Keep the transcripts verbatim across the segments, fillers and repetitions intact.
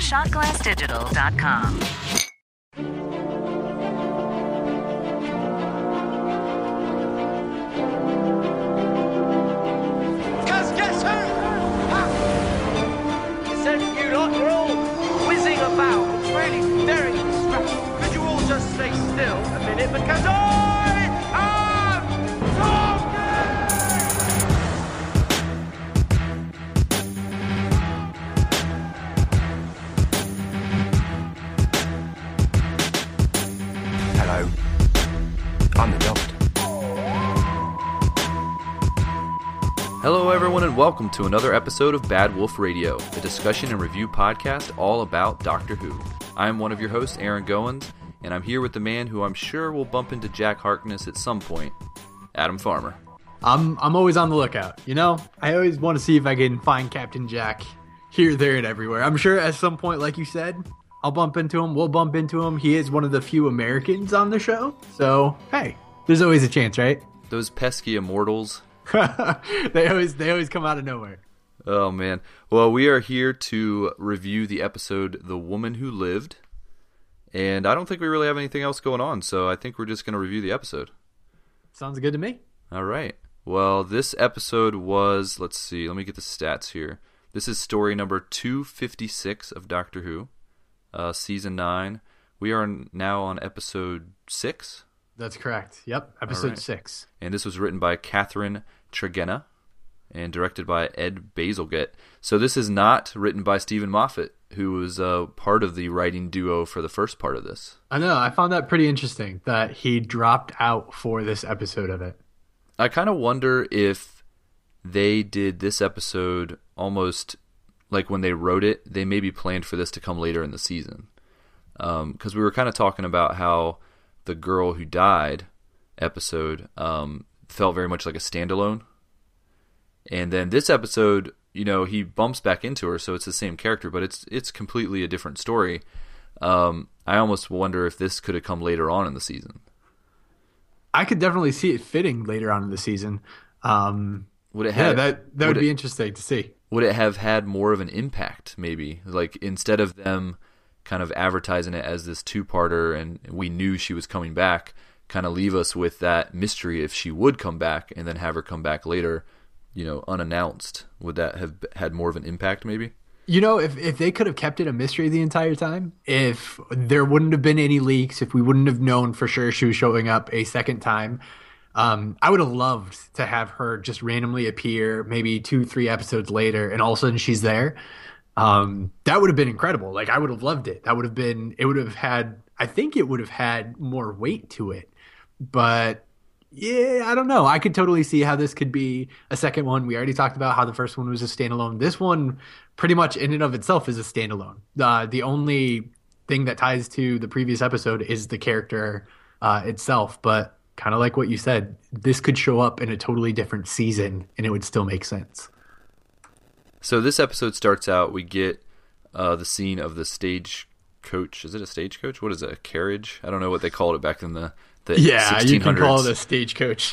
shot glass digital dot com. Guess, guess who? Ha! You said you lot were all whizzing about. It's really very distracting. Could you all just stay still a minute because I am talking! Hello. I'm the Doctor. Hello, everyone, and welcome to another episode of Bad Wolf Radio, a discussion and review podcast all about Doctor Who. I am one of your hosts, Aaron Goins, and I'm here with the man who I'm sure will bump into Jack Harkness at some point, Adam Farmer. I'm I'm always on the lookout. You know, I always want to see if I can find Captain Jack here, there, and everywhere. I'm sure at some point, like you said, I'll bump into him. We'll bump into him. He is one of the few Americans on the show, so hey, there's always a chance, right? Those pesky immortals. they always they always come out of nowhere. Oh, man. Well, we are here to review the episode The Woman Who Lived, and I don't think we really have anything else going on, so I think we're just going to review the episode. Sounds good to me. All right. Well, this episode was, let's see, let me get the stats here. This is story number two fifty-six of Doctor Who, uh, season nine. We are now on episode six. That's correct. Yep, episode right. six. And this was written by Catherine Tregenna and directed by Ed Bazalgette. So this is not written by Stephen Moffat, who was uh, part of the writing duo for the first part of this. I know. I found that pretty interesting that he dropped out for this episode of it. I kind of wonder if they did this episode almost like when they wrote it, they maybe planned for this to come later in the season. Because um, we were kind of talking about how the Girl Who Died episode um, felt very much like a standalone. And then this episode, you know, he bumps back into her, so it's the same character, but it's it's completely a different story. Um, I almost wonder if this could have come later on in the season. I could definitely see it fitting later on in the season. Um, would it yeah, have, that that would, would be it, interesting to see. Would it have had more of an impact, maybe? Like, instead of them kind of advertising it as this two-parter and we knew she was coming back, kind of leave us with that mystery if she would come back and then have her come back later, you know, unannounced. Would that have had more of an impact, maybe? You know, if, if they could have kept it a mystery the entire time, if there wouldn't have been any leaks, if we wouldn't have known for sure she was showing up a second time, um, I would have loved to have her just randomly appear maybe two, three episodes later and all of a sudden she's there. Um, that would have been incredible. Like, I would have loved it. That would have been, it would have had, I think it would have had more weight to it. But yeah, I don't know. I could totally see how this could be a second one. We already talked about how the first one was a standalone. This one pretty much in and of itself is a standalone. Uh, the only thing that ties to the previous episode is the character uh, itself. But kind of like what you said, this could show up in a totally different season and it would still make sense. So this episode starts out, we get uh, the scene of the stagecoach. Is it a stagecoach? What is it, a carriage? I don't know what they called it back in the, the yeah, sixteen hundreds. You can call it a stagecoach.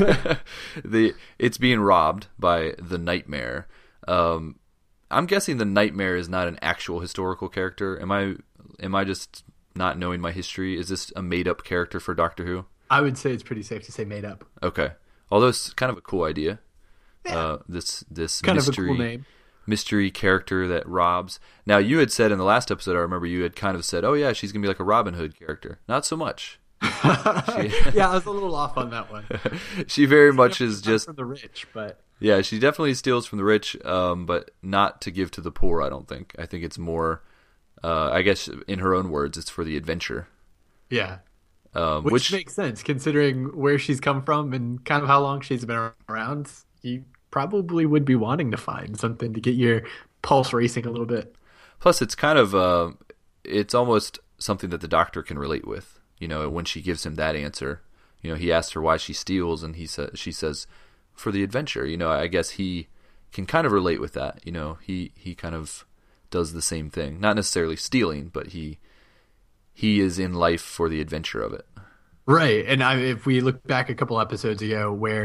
the It's being robbed by the Nightmare. Um, I'm guessing the Nightmare is not an actual historical character. Am I Am I just not knowing my history? Is this a made-up character for Doctor Who? I would say it's pretty safe to say made up. Okay. Although it's kind of a cool idea. Yeah. Uh, this this kind mystery, of a cool name. mystery character that robs. Now, you had said in the last episode, I remember you had kind of said, oh yeah, she's going to be like a Robin Hood character. Not so much. she, yeah, I was a little off on that one. She very much is just from the rich, but yeah, she definitely steals from the rich, um, but not to give to the poor. I don't think. I think it's more, uh, I guess, in her own words, it's for the adventure. Yeah, um, which, which makes sense considering where she's come from and kind of how long she's been around. You probably would be wanting to find something to get your pulse racing a little bit. Plus, it's kind of, uh, it's almost something that the Doctor can relate with. You know, when she gives him that answer, you know, he asks her why she steals, and he sa- she says, for the adventure. You know, I guess he can kind of relate with that. You know, he, he kind of does the same thing. Not necessarily stealing, but he he is in life for the adventure of it. Right. And I, if we look back a couple episodes ago where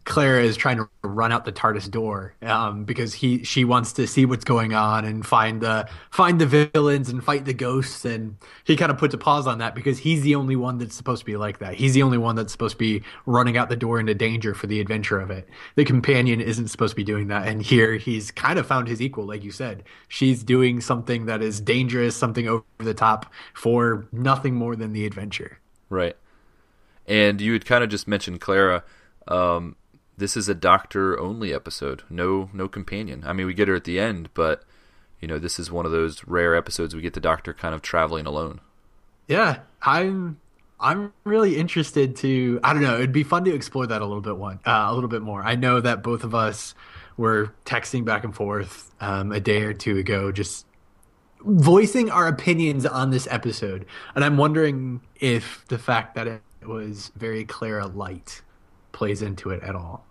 Clara is trying to run out the TARDIS door um, because he she wants to see what's going on and find the find the villains and fight the ghosts, and he kind of puts a pause on that because he's the only one that's supposed to be like that. He's the only one that's supposed to be running out the door into danger for the adventure of it. The companion isn't supposed to be doing that, and here he's kind of found his equal, like you said. She's doing something that is dangerous, something over the top for nothing more than the adventure. Right. And you had kind of just mentioned Clara. Um, this is a Doctor-only episode. No no companion. I mean, we get her at the end, but, you know, this is one of those rare episodes we get the Doctor kind of traveling alone. Yeah, I'm I'm really interested to, I don't know, it'd be fun to explore that a little bit one, uh, a little bit more. I know that both of us were texting back and forth um, a day or two ago, just voicing our opinions on this episode. And I'm wondering if the fact that it was very Clara light plays into it at all.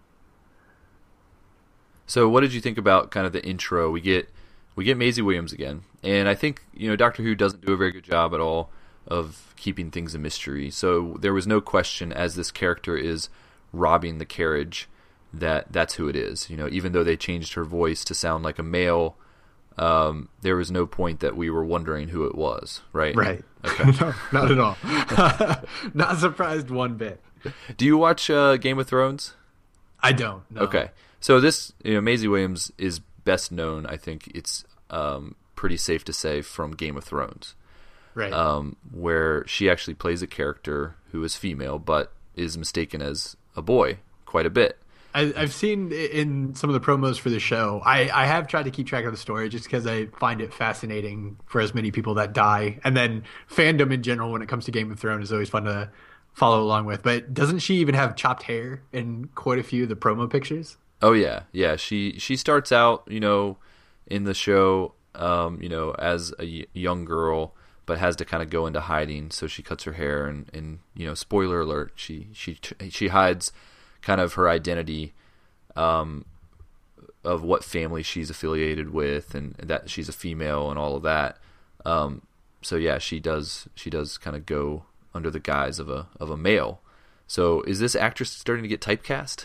So what did you think about kind of the intro? We get we get Maisie Williams again, and I think, you know, Doctor Who doesn't do a very good job at all of keeping things a mystery. So there was no question, as this character is robbing the carriage, that that's who it is. You know, even though they changed her voice to sound like a male, um, there was no point that we were wondering who it was, right? Right. Okay. No, not at all. Not surprised one bit. Do you watch uh, Game of Thrones? I don't. No. Okay. So this, you know, Maisie Williams is best known, I think it's um, pretty safe to say, from Game of Thrones. Right. Um, where she actually plays a character who is female but is mistaken as a boy quite a bit. I, I've seen in some of the promos for the show, I, I have tried to keep track of the story just because I find it fascinating for as many people that die. And then fandom in general when it comes to Game of Thrones is always fun to follow along with. But doesn't she even have chopped hair in quite a few of the promo pictures? Oh yeah, yeah. She she starts out, you know, in the show, um, you know, as a y- young girl, but has to kind of go into hiding. So she cuts her hair, and, and you know, spoiler alert, she she she hides kind of her identity, um, of what family she's affiliated with, and that she's a female, and all of that. Um, so yeah, she does she does kind of go under the guise of a of a male. So is this actress starting to get typecast?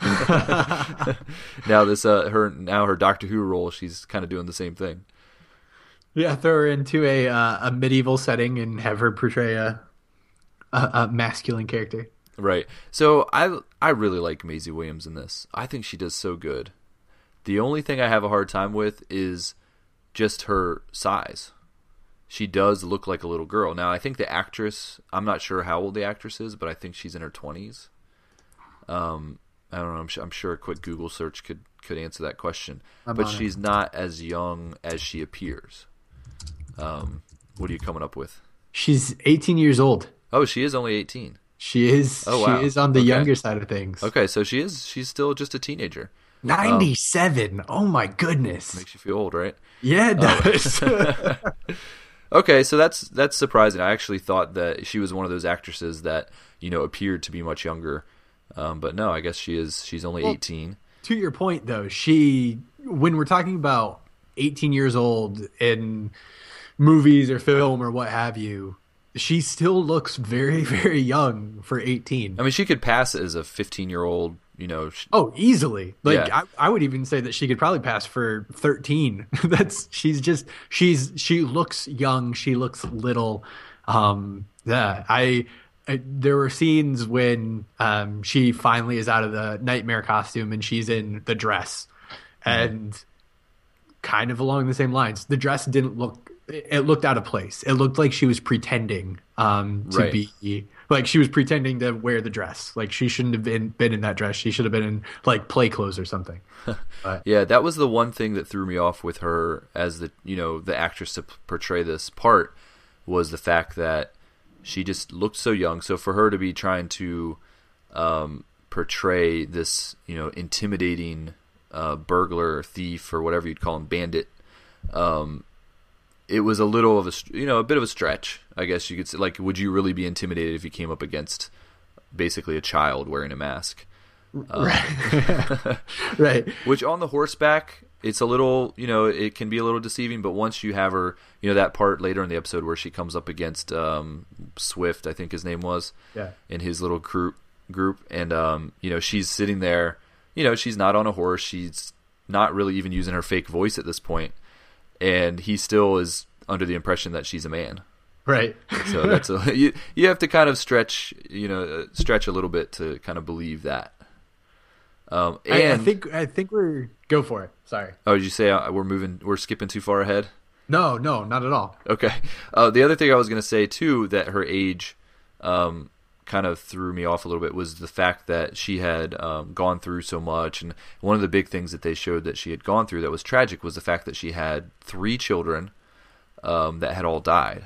now this uh, her now her Doctor Who role, she's kind of doing the same thing. Yeah, throw her into a uh, a medieval setting and have her portray a, a a masculine character. Right. So I I really like Maisie Williams in this. I think she does so good. The only thing I have a hard time with is just her size. She does look like a little girl. Now, I think the actress, I'm not sure how old the actress is, but I think she's in her twenties. Um, I don't know. I'm, I'm sure a quick Google search could, could answer that question. I'm but on she's it. not as young as she appears. Um, what are you coming up with? She's eighteen years old. Oh, she is only eighteen. She is. Oh, wow. She is on the Okay. younger side of things. Okay, so she is. She's still just a teenager. ninety-seven. Oh my goodness. Makes you feel old, right? Yeah, it does. Okay, so that's that's surprising. I actually thought that she was one of those actresses that, you know, appeared to be much younger, um, but no, I guess she is. She's only Well, eighteen. To your point, though, she when we're talking about eighteen years old in movies or film or what have you, she still looks very, very young for eighteen. I mean, she could pass as a fifteen-year-old. You know. She, Oh, easily. Like Yeah. I, I would even say that she could probably pass for thirteen. That's she's just she's she looks young. She looks little. Um, yeah, I, I there were scenes when um she finally is out of the nightmare costume and she's in the dress, and kind of along the same lines. The dress didn't look. It looked out of place. It looked like she was pretending um, to Right. be like she was pretending to wear the dress. Like she shouldn't have been been in that dress. She should have been in like play clothes or something. But, Yeah, that was the one thing that threw me off with her as the you know the actress to p- portray this part, was the fact that she just looked so young. So for her to be trying to um, portray this you know intimidating uh, burglar or thief or whatever you'd call him, bandit, um, it was a little of a you know a bit of a stretch, I guess you could say. Like, would you really be intimidated if you came up against basically a child wearing a mask? right. right. Which on the horseback, it's a little, you know, it can be a little deceiving, but once you have her, you know, that part later in the episode where she comes up against um, Swift, I think his name was, Yeah. and his little group, group, and um, you know, she's sitting there. You know, she's not on a horse. She's not really even using her fake voice at this point, and he still is under the impression that she's a man. Right. So that's a you. You have to kind of stretch, you know, stretch a little bit to kind of believe that. Um, and I, I think I think we're go for it. Sorry. Oh, did you say uh, we're moving? We're skipping too far ahead? No, no, not at all. Okay. Uh, the other thing I was going to say too, that her age, um, kind of threw me off a little bit, was the fact that she had um, gone through so much, and one of the big things that they showed that she had gone through that was tragic was the fact that she had three children um, that had all died.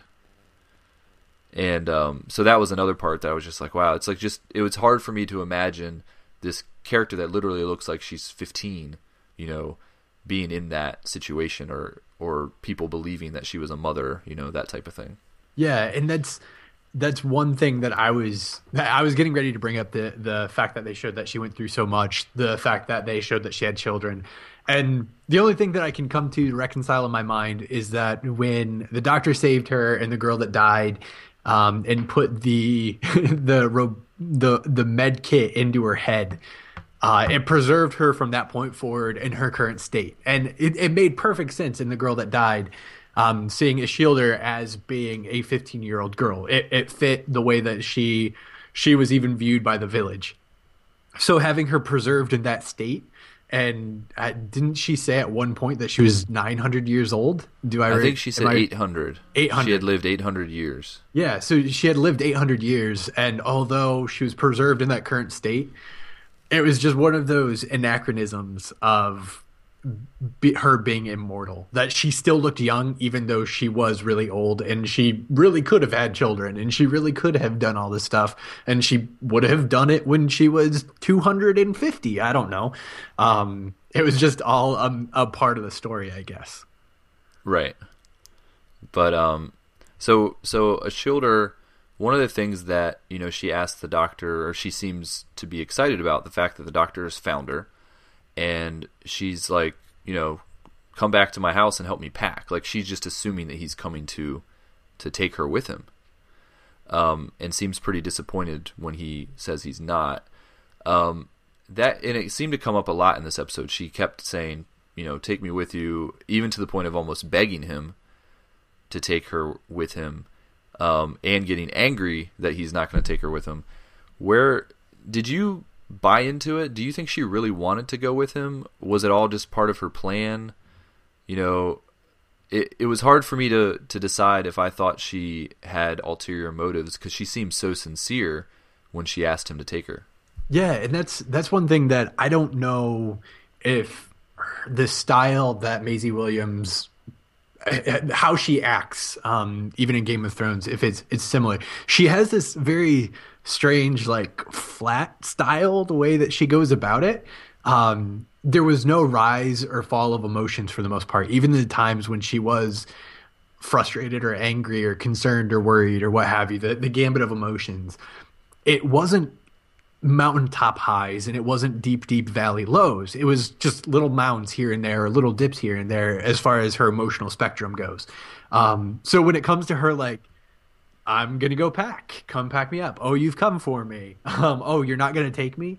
And um, so that was another part that I was just like, wow, it's like just it was hard for me to imagine this character that literally looks like she's fifteen, you know, being in that situation, or or people believing that she was a mother, you know, that type of thing. Yeah, and that's that's one thing that I was I was getting ready to bring up, the the fact that they showed that she went through so much, the fact that they showed that she had children. And the only thing that I can come to, to reconcile in my mind is that when the doctor saved her and the girl that died, um, and put the the the the med kit into her head, Uh, it preserved her from that point forward in her current state. And it, it made perfect sense in the girl that died, um, seeing Ishildur as being a fifteen-year-old girl. It, it fit the way that she she was even viewed by the village. So having her preserved in that state, and uh, didn't she say at one point that she was nine hundred years old? Do I? I re- think she said I, eight hundred. eight hundred. She had lived eight hundred years. Yeah, so she had lived eight hundred years, and although she was preserved in that current state, it was just one of those anachronisms of be, her being immortal, that she still looked young even though she was really old, and she really could have had children, and she really could have done all this stuff, and she would have done it when she was two hundred fifty. I don't know. Um, it was just all a, a part of the story, I guess. Right. But um, so so Ishildur, one of the things that, you know, she asked the doctor, or she seems to be excited about, the fact that the doctor has found her, and she's like, you know, come back to my house and help me pack. Like, she's just assuming that he's coming to to take her with him, um, and seems pretty disappointed when he says he's not. Um, that and it seemed to come up a lot in this episode. She kept saying, you know, take me with you, even to the point of almost begging him to take her with him. Um, and getting angry that he's not going to take her with him. Where did you buy into it? Do you think she really wanted to go with him? Was it all just part of her plan? You know, it it was hard for me to, to decide if I thought she had ulterior motives, because she seemed so sincere when she asked him to take her. Yeah, and that's that's one thing that I don't know if the style that Maisie Williams, how she acts, um, even in Game of Thrones, if it's it's similar. She has this very strange, like, flat style, the way that she goes about it. Um, there was no rise or fall of emotions for the most part, even the times when she was frustrated or angry or concerned or worried or what have you, the, the gambit of emotions. It wasn't mountaintop highs, and it wasn't deep, deep valley lows. It was just little mounds here and there, or little dips here and there, as far as her emotional spectrum goes. Um, so when it comes to her, like, I'm going to go pack, come pack me up. Oh, you've come for me. Um, oh, you're not going to take me.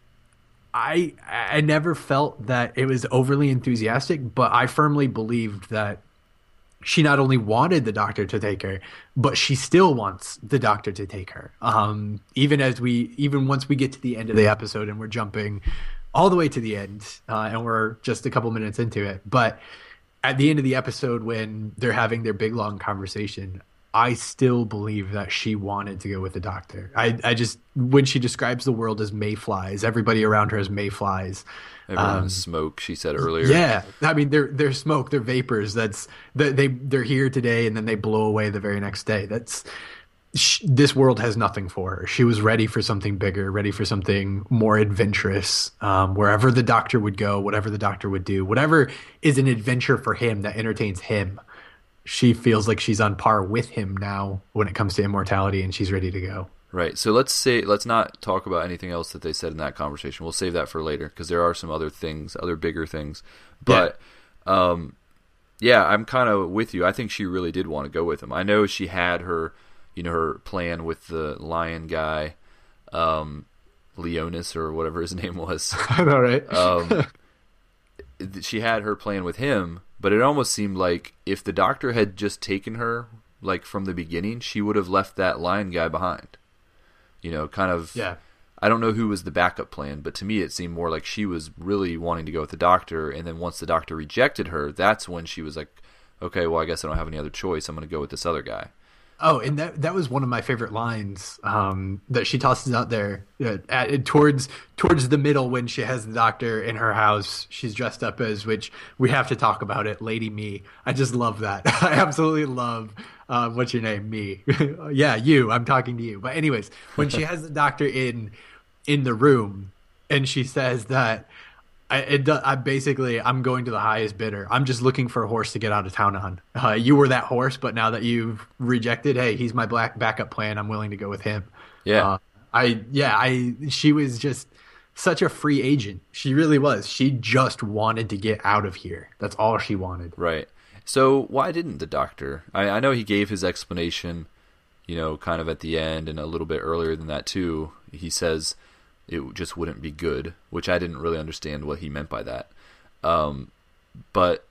I, I never felt that it was overly enthusiastic, but I firmly believed that she not only wanted the doctor to take her, but she still wants the doctor to take her. Um, even as we, even once we get to the end of the episode, and we're jumping all the way to the end, uh, and we're just a couple minutes into it. But at the end of the episode, when they're having their big long conversation, I still believe that she wanted to go with the doctor. I, I just, when she describes the world as mayflies, everybody around her is mayflies. Everyone's Um, smoke, she said earlier. Yeah, I mean, they're they're smoke, they're vapors. That's they, they they're here today, and then they blow away the very next day. That's sh- this world has nothing for her. She was ready for something bigger, ready for something more adventurous. Um, wherever the doctor would go, whatever the doctor would do, whatever is an adventure for him that entertains him, she feels like she's on par with him now when it comes to immortality, and she's ready to go. Right. So let's say let's not talk about anything else that they said in that conversation. We'll save that for later, because there are some other things, other bigger things. But yeah, um, yeah I'm kind of with you. I think she really did want to go with him. I know she had her, you know, her plan with the lion guy, um, Leonis or whatever his name was. I know, right? um, she had her plan with him, but it almost seemed like if the doctor had just taken her, like from the beginning, she would have left that lion guy behind. You know, kind of. Yeah. I don't know who was the backup plan, but to me it seemed more like she was really wanting to go with the doctor, and then once the doctor rejected her, that's when she was like, okay, well, I guess I don't have any other choice. I'm going to go with this other guy. Oh, and that that was one of my favorite lines um, that she tosses out there uh, at, towards towards the middle when she has the doctor in her house. She's dressed up as, which we have to talk about it, Lady Me. I just love that. I absolutely love. Uh, what's your name? Me. Yeah, you. I'm talking to you. But anyways, when she has the doctor in in the room, and she says that. I, it, I basically, I'm going to the highest bidder. I'm just looking for a horse to get out of town on. Uh, you were that horse, but now that you've rejected, hey, he's my black backup plan. I'm willing to go with him. Yeah. Uh, I, yeah, I, she was just such a free agent. She really was. She just wanted to get out of here. That's all she wanted. Right. So why didn't the doctor? I, I know he gave his explanation, you know, kind of at the end and a little bit earlier than that too. He says it just wouldn't be good, which I didn't really understand what he meant by that. Um, but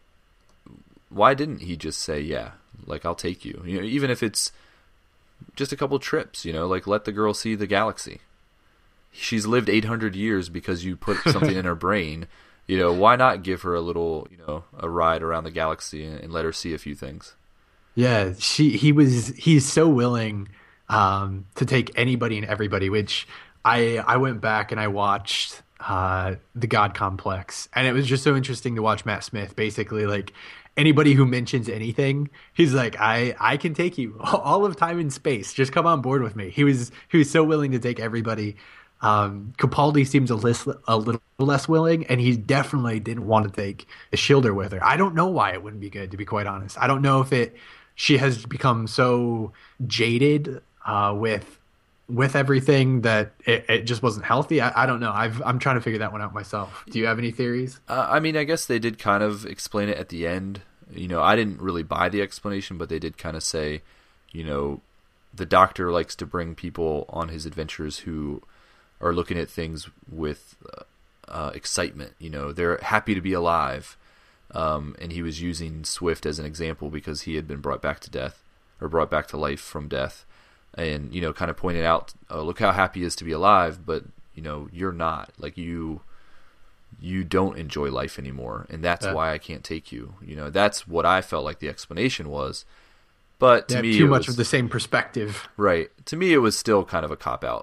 why didn't he just say, yeah, like, I'll take you? You know, even if it's just a couple trips, you know, like, let the girl see the galaxy. She's lived eight hundred years because you put something in her brain. You know, why not give her a little, you know, a ride around the galaxy and, and let her see a few things? Yeah, she, he was, he's so willing um, to take anybody and everybody, which... I, I went back and I watched uh, The God Complex, and it was just so interesting to watch Matt Smith. Basically, like, anybody who mentions anything, he's like, I, I can take you all of time and space. Just come on board with me. He was he was so willing to take everybody. Um, Capaldi seems a, list, a little less willing, and he definitely didn't want to take Ishildur with her. I don't know why it wouldn't be good, to be quite honest. I don't know if it she has become so jaded uh, with with everything that it, it just wasn't healthy. I, I don't know. I've, I'm trying to figure that one out myself. Do you have any theories? Uh, I mean, I guess they did kind of explain it at the end. You know, I didn't really buy the explanation, but they did kind of say, you know, the doctor likes to bring people on his adventures who are looking at things with uh, excitement. You know, they're happy to be alive. Um, and he was using Swift as an example because he had been brought back to death, or brought back to life from death. And, you know, kind of pointed out, oh, look how happy he is to be alive, but, you know, you're not. Like, you you don't enjoy life anymore, and that's yeah. why I can't take you. You know, that's what I felt like the explanation was. But to yeah, me, too it much was, of the same perspective. Right. To me, it was still kind of a cop-out.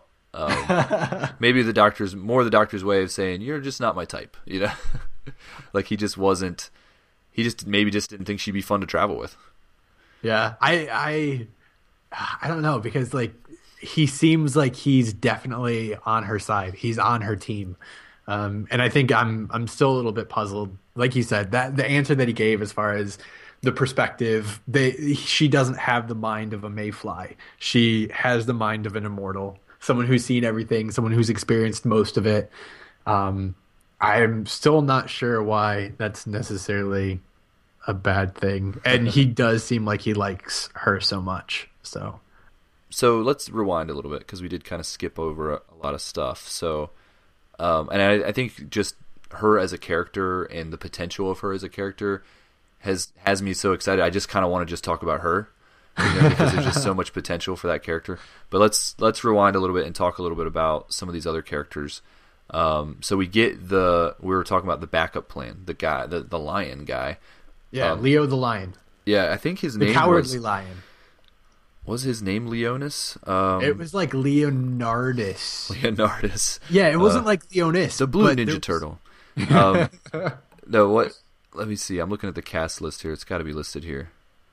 Um, maybe the doctor's, more the doctor's way of saying, you're just not my type, you know? Like, he just wasn't, he just maybe just didn't think she'd be fun to travel with. Yeah, I... I... I don't know, because like he seems like he's definitely on her side. He's on her team. Um, and I think I'm I'm still a little bit puzzled. Like you said, that the answer that he gave as far as the perspective, they she doesn't have the mind of a mayfly. She has the mind of an immortal, someone who's seen everything, someone who's experienced most of it. Um, I'm still not sure why that's necessarily a bad thing. And he does seem like he likes her so much. So, so let's rewind a little bit because we did kind of skip over a, a lot of stuff. So, um, and I, I think just her as a character and the potential of her as a character has has me so excited. I just kind of want to just talk about her, you know, because there's just so much potential for that character. But let's let's rewind a little bit and talk a little bit about some of these other characters. Um, so we get the we were talking about the backup plan, the guy, the the lion guy. Yeah, um, Leo the lion. Yeah, I think his the name cowardly was, lion. Was his name Leonis? Um, it was like Leonardus. Leonardus. Yeah, it wasn't uh, like Leonis. The blue Ninja was... Turtle. Um, no, what? Let me see. I'm looking at the cast list here. It's got to be listed here.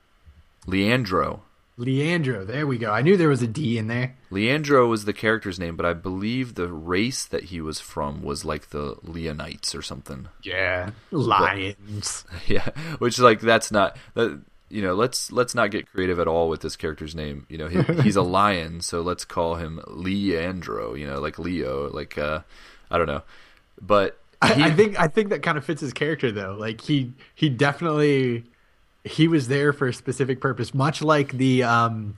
Leandro. Leandro. There we go. I knew there was a D in there. Leandro was the character's name, but I believe the race that he was from was like the Leonites or something. Yeah, lions. But, yeah, which like that's not that. You know, let's let's not get creative at all with this character's name. You know, he, he's a lion, so let's call him Leandro. You know, like Leo, like uh, I don't know, but he, I, I think I think that kind of fits his character though. Like he he definitely he was there for a specific purpose, much like the um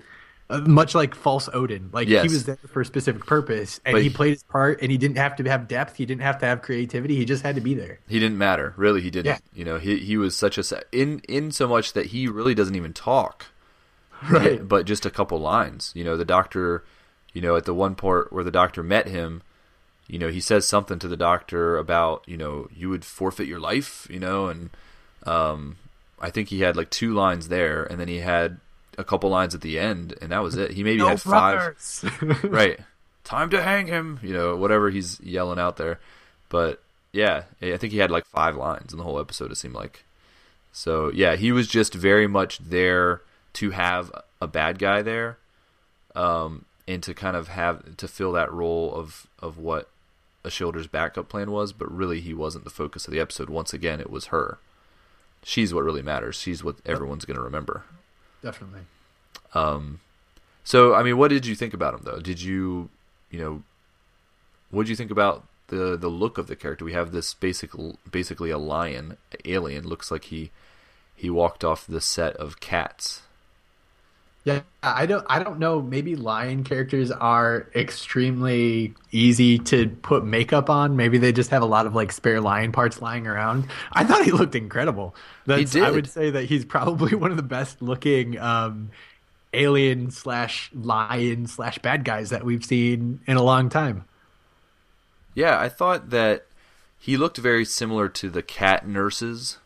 Uh, much like false Odin, like Yes. he was there for a specific purpose, and But he he- played his part, and he didn't have to have depth, he didn't have to have creativity, he just had to be there. He didn't matter, really. He didn't. Yeah. You know, he he was such a sa- in in so much that he really doesn't even talk, Right. Yeah, but just a couple lines. You know, the doctor, you know, at the one part where the doctor met him, you know, he says something to the doctor about, you know, you would forfeit your life, you know, and um, I think he had like two lines there, and then he had a couple lines at the end, and that was it. He maybe No had five. brothers. Right. Time to hang him, you know, whatever he's yelling out there. But yeah, I think he had like five lines in the whole episode, it seemed like. So yeah, he was just very much there to have a bad guy there, um, and to kind of have to fill that role of, of what Ashildr's backup plan was, but really he wasn't the focus of the episode. Once again, it was her. She's what really matters. She's what everyone's going to remember. Definitely. Um, so, I mean, what did you think about him, though? Did you, you know, what did you think about the the look of the character? We have this basic, basically a lion, alien. Looks like he he walked off the set of Cats. Yeah, I don't I don't know, maybe lion characters are extremely easy to put makeup on. Maybe they just have a lot of like spare lion parts lying around. I thought he looked incredible. That's, He did. I would say that he's probably one of the best looking um, alien slash lion slash bad guys that we've seen in a long time. Yeah, I thought that he looked very similar to the cat nurses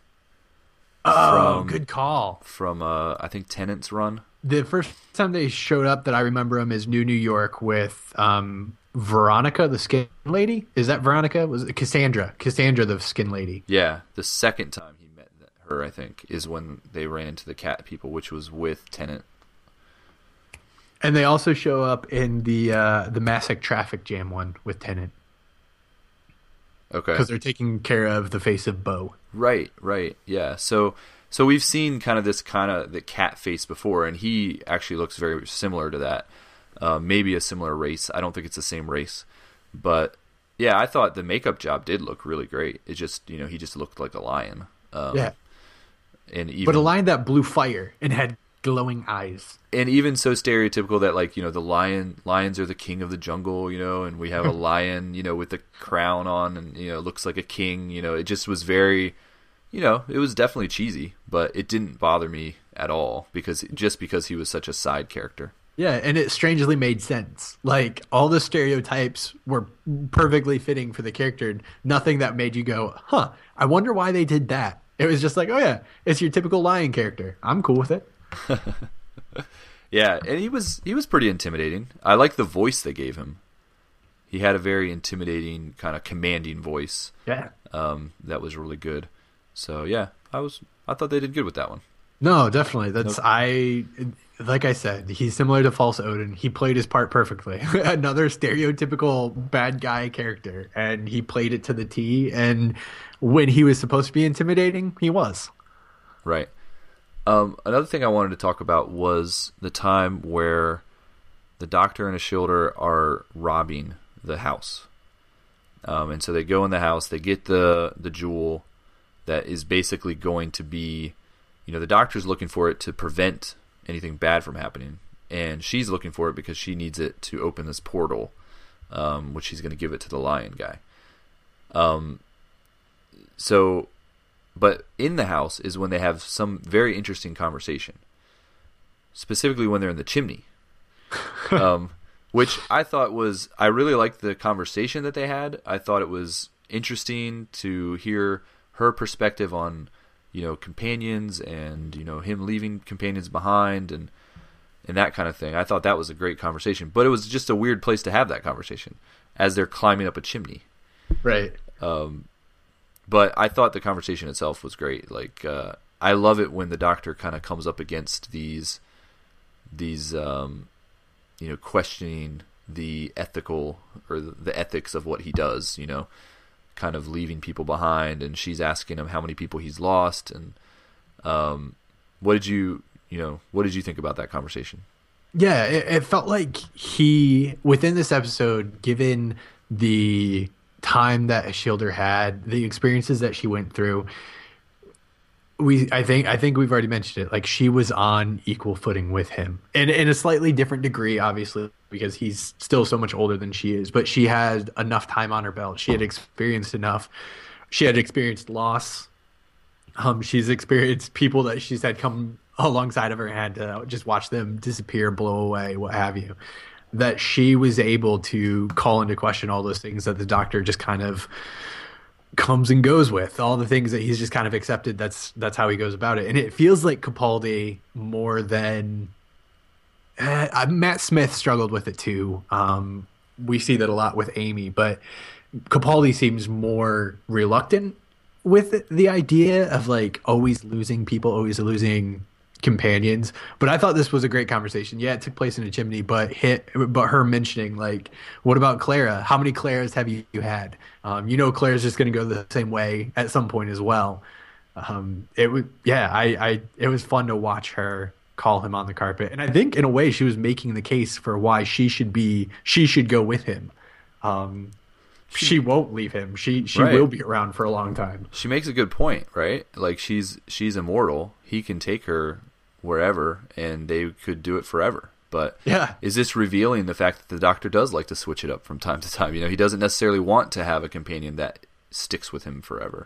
Oh, From- good call. from, uh, I think, Tennant's Run. The first time they showed up that I remember him is New New York with um, Veronica, the skin lady. Is that Veronica? Was it Cassandra? Cassandra, the skin lady. Yeah, the second time he met her, I think, is when they ran into the cat people, which was with Tennant. And they also show up in the uh, the Massac Traffic Jam one with Tennant Okay. because they're taking care of the face of Bo. Right, right, yeah. So, so we've seen kind of this kind of the cat face before, and he actually looks very similar to that. Uh, maybe a similar race. I don't think it's the same race, but yeah, I thought the makeup job did look really great. It just, you know, he just looked like a lion. Um, Yeah, and even but a lion that blew fire and had glowing eyes. and even so stereotypical that, like, you know, the lion lions are the king of the jungle, you know, and we have a lion, you know, with the crown on, and, you know, looks like a king. You know, it just was very, you know, it was definitely cheesy, but it didn't bother me at all because just because he was such a side character. Yeah, and it strangely made sense. Like, all the stereotypes were perfectly fitting for the character. Nothing that made you go, huh, I wonder why they did that. It was just like, oh yeah, it's your typical lion character. I'm cool with it. Yeah, and he was he was pretty intimidating. I like the voice they gave him. He had a very intimidating, kind of commanding voice. Yeah. Um, that was really good. So yeah, I was I thought they did good with that one. No, definitely. That's I like I said, he's similar to False Odin. He played his part perfectly. Another stereotypical bad guy character, and he played it to the T, and when he was supposed to be intimidating, he was. Right. Um, another thing I wanted to talk about was the time where the Doctor and Ashildr are robbing the house. Um, and so they go in the house, they get the the jewel that is basically going to be, you know, the Doctor's looking for it to prevent anything bad from happening, and she's looking for it because she needs it to open this portal, um, which she's going to give it to the lion guy. Um, so, but in the house is when they have some very interesting conversation, specifically when they're in the chimney, um, which I thought was, I really liked the conversation that they had. I thought it was interesting to hear her perspective on, you know, companions and, you know, him leaving companions behind and and that kind of thing. I thought that was a great conversation, but it was just a weird place to have that conversation as they're climbing up a chimney. Right. Um, but I thought the conversation itself was great. Like, uh, I love it when the Doctor kind of comes up against these, these, um, you know, questioning the ethical or the ethics of what he does, you know, kind of leaving people behind, and she's asking him how many people he's lost. And, um, what did you, you know, what did you think about that conversation? Yeah, it, it felt like he, within this episode, given the time that Ashildr had, the experiences that she went through, we I think I think we've already mentioned it. Like she was on equal footing with him, and in a slightly different degree, obviously, because he's still so much older than she is. But she had enough time on her belt. She had experienced enough. She had experienced loss. Um, she's experienced people that she's had come alongside of her and had to just watch them disappear, blow away, what have you. That she was able to call into question all those things that the Doctor just kind of comes and goes with, all the things that he's just kind of accepted. That's that's how he goes about it, and it feels like Capaldi more than uh, Matt Smith struggled with it too. Um, we see that a lot with Amy, but Capaldi seems more reluctant with the idea of like always losing people, always losing companions. But I thought this was a great conversation. Yeah, it took place in a chimney, but hit but her mentioning like, what about Clara? How many Claras have you, you had? Um, you know, Clara's just going to go the same way at some point as well. Um, it was yeah, I, I it was fun to watch her call him on the carpet, and I think in a way she was making the case for why she should be she should go with him. Um, she won't leave him. She she right. will be around for a long time. She makes a good point, right? Like she's she's immortal. He can take her wherever, and they could do it forever. But yeah, is this revealing the fact that the Doctor does like to switch it up from time to time? You know, he doesn't necessarily want to have a companion that sticks with him forever.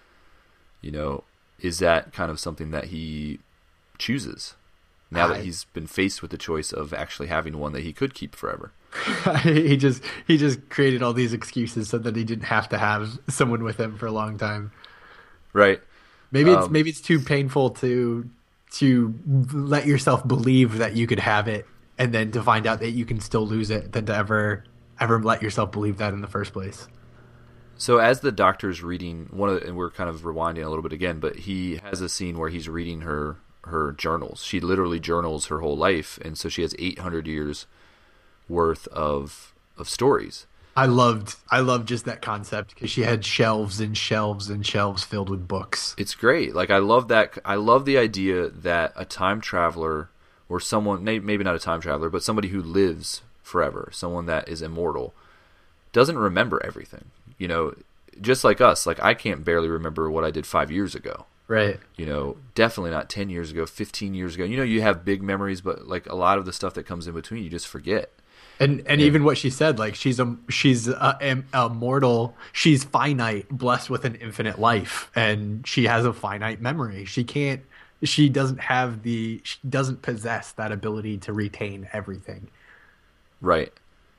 You know, is that kind of something that he chooses now I... that he's been faced with the choice of actually having one that he could keep forever? he just he just created all these excuses so that he didn't have to have someone with him for a long time. Right. Maybe it's um, maybe it's too painful to to let yourself believe that you could have it, and then to find out that you can still lose it, than to ever ever let yourself believe that in the first place. So as the Doctor's reading one of the, and we're kind of rewinding a little bit again, but he has a scene where he's reading her her journals. She literally journals her whole life, and so she has eight hundred years worth of of stories. I loved I loved just that concept, because she had shelves and shelves and shelves filled with books. It's great. Like I love that. I love the idea that a time traveler, or someone, maybe not a time traveler, but somebody who lives forever, someone that is immortal, doesn't remember everything. You know, just like us. Like I can't barely remember what I did five years ago. Right. You know, definitely not ten years ago, fifteen years ago. You know, you have big memories, but like a lot of the stuff that comes in between, you just forget. And and yeah. even what she said, like she's a she's a, a, a mortal, she's finite, blessed with an infinite life, and she has a finite memory. She can't, she doesn't have the, she doesn't possess that ability to retain everything. Right.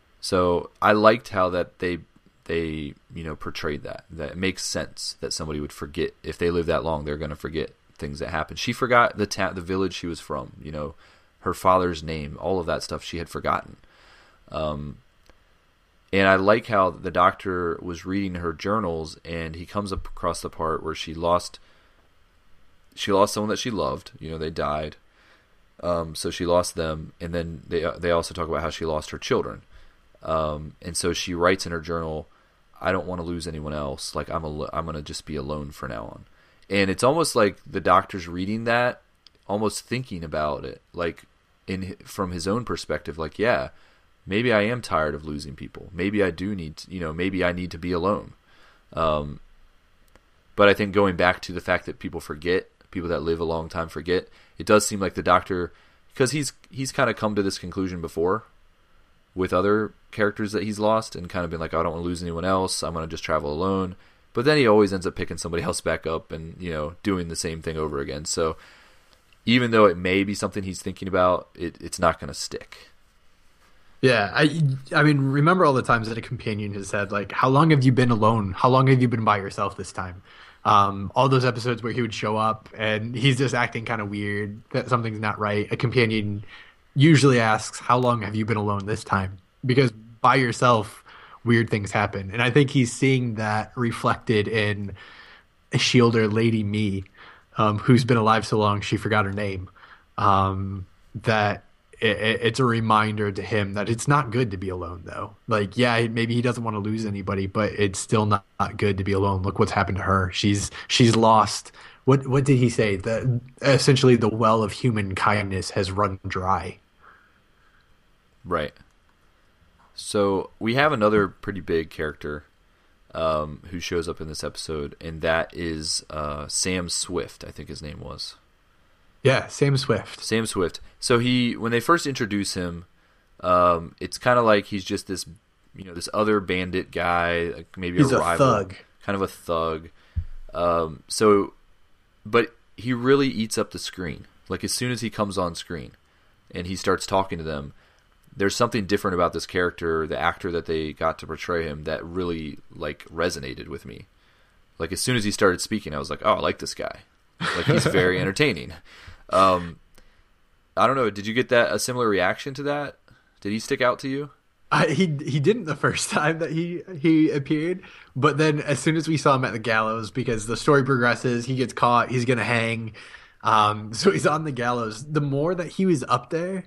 So I liked how that they they you know portrayed that. That it makes sense that somebody would forget if they live that long. They're going to forget things that happened. She forgot the ta- the village she was from. You know, her father's name, all of that stuff she had forgotten. Um, and I like how the Doctor was reading her journals, and he comes up across the part where she lost, she lost someone that she loved. You know, they died. Um, so she lost them, and then they they also talk about how she lost her children. Um, and so she writes in her journal, "I don't want to lose anyone else. Like I'm a, I'm gonna just be alone from now on." And it's almost like the Doctor's reading that, almost thinking about it, like in from his own perspective, like yeah. Maybe I am tired of losing people. Maybe I do need to, you know, maybe I need to be alone. Um, but I think going back to the fact that people forget, people that live a long time forget, it does seem like the Doctor, because he's he's kind of come to this conclusion before with other characters that he's lost, and kind of been like, I don't want to lose anyone else. I'm going to just travel alone. But then he always ends up picking somebody else back up and, you know, doing the same thing over again. So even though it may be something he's thinking about, it, it's not going to stick. Yeah, I I mean, remember all the times that a companion has said, like, how long have you been alone? How long have you been by yourself this time? Um, all those episodes where he would show up and he's just acting kind of weird, that something's not right. A companion usually asks, how long have you been alone this time? Because by yourself, weird things happen. And I think he's seeing that reflected in Shielder Lady Me, um, who's been alive so long she forgot her name. Um, that it, it's a reminder to him that it's not good to be alone, though. Like, yeah, maybe he doesn't want to lose anybody, but it's still not, not good to be alone. Look what's happened to her. She's she's lost. What what did he say? That essentially the well of human kindness has run dry. Right. So we have another pretty big character um, who shows up in this episode, and that is uh, Sam Swift, I think his name was. Yeah, Sam Swift. Sam Swift. So he, when they first introduce him, um, it's kind of like he's just this, you know, this other bandit guy, like maybe he's a a rival, thug, kind of a thug. Um, so, but he really eats up the screen. Like as soon as he comes on screen, and he starts talking to them, there's something different about this character, the actor that they got to portray him, that really like resonated with me. Like as soon as he started speaking, I was like, oh, I like this guy. Like he's very entertaining. Um, I don't know. Did you get that a similar reaction to that? Did he stick out to you? I, he he didn't the first time that he he appeared, but then as soon as we saw him at the gallows, because the story progresses, he gets caught, he's gonna hang, um, so he's on the gallows. The more that he was up there,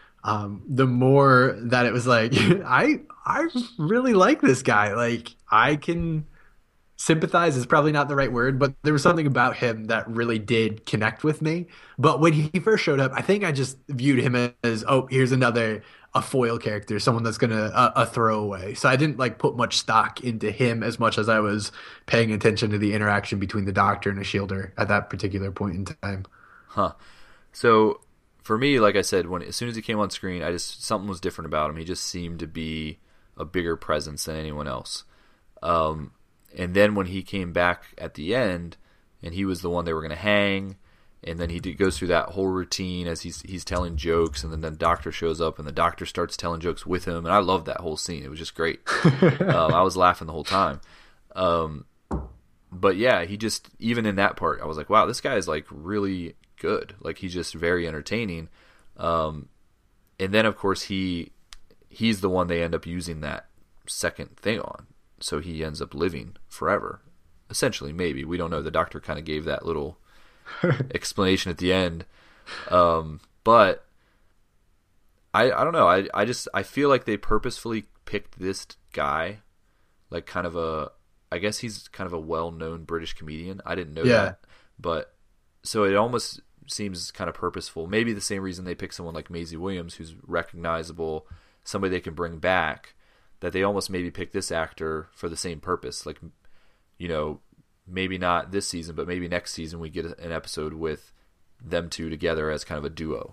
um, the more that it was like I I really like this guy. Like I can sympathize is probably not the right word, but there was something about him that really did connect with me. But when he first showed up, I think I just viewed him as, oh, here's another a foil character, someone that's gonna uh, a throwaway. So I didn't like put much stock into him as much as I was paying attention to the interaction between the Doctor and a Shielder at that particular point in time. Huh. So for me, like I said, when as soon as he came on screen, I just something was different about him. He just seemed to be a bigger presence than anyone else. Um, and then when he came back at the end, and he was the one they were going to hang, and then he goes through that whole routine as he's he's telling jokes, and then the Doctor shows up, and the Doctor starts telling jokes with him, and I loved that whole scene. It was just great. um, I was laughing the whole time. Um, but yeah, he just, even in that part, I was like, wow, this guy is like really good. Like he's just very entertaining. Um, and then of course he he's the one they end up using that second thing on. So he ends up living forever. Essentially, maybe. We don't know. The Doctor kind of gave that little explanation at the end. Um, but I I don't know. I, I just I feel like they purposefully picked this guy, like kind of a, I guess he's kind of a well-known British comedian. I didn't know Yeah. that. But so it almost seems kind of purposeful. Maybe the same reason they picked someone like Maisie Williams, who's recognizable, somebody they can bring back, that they almost maybe pick this actor for the same purpose. Like, you know, maybe not this season, but maybe next season we get an episode with them two together as kind of a duo.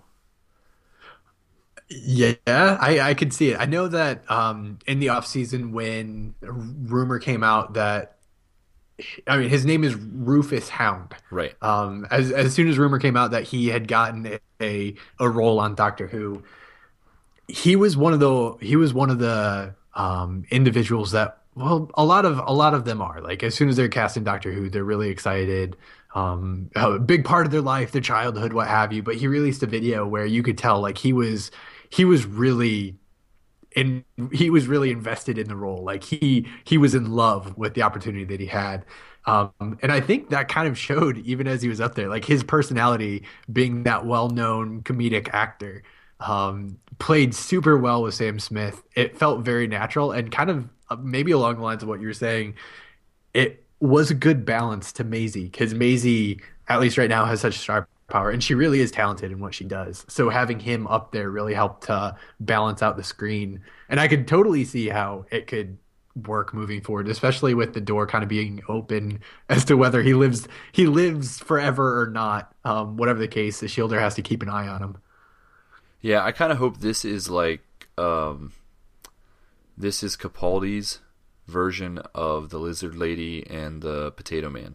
Yeah, I, I could see it. I know that um, in the off season when a rumor came out that, I mean, his name is Rufus Hound. Right. Um, as as soon as rumor came out that he had gotten a a role on Doctor Who, he was one of the he was one of the um, individuals that, well, a lot of a lot of them are, like, as soon as they're casting Doctor Who, they're really excited. Um, a big part of their life, their childhood, what have you. But he released a video where you could tell, like, he was he was really in he was really invested in the role. Like he he was in love with the opportunity that he had. Um, and I think that kind of showed even as he was up there, like his personality, being that well-known comedic actor, um, played super well with Sam Smith. It felt very natural and kind of uh, maybe along the lines of what you were saying. It was a good balance to Maisie, because Maisie, at least right now, has such star power, and she really is talented in what she does. So having him up there really helped to balance out the screen. And I could totally see how it could work moving forward, especially with the door kind of being open as to whether he lives he lives forever or not. Um, whatever the case, the Shielder has to keep an eye on him. Yeah, I kind of hope this is like um, this is Capaldi's version of the Lizard Lady and the Potato Man.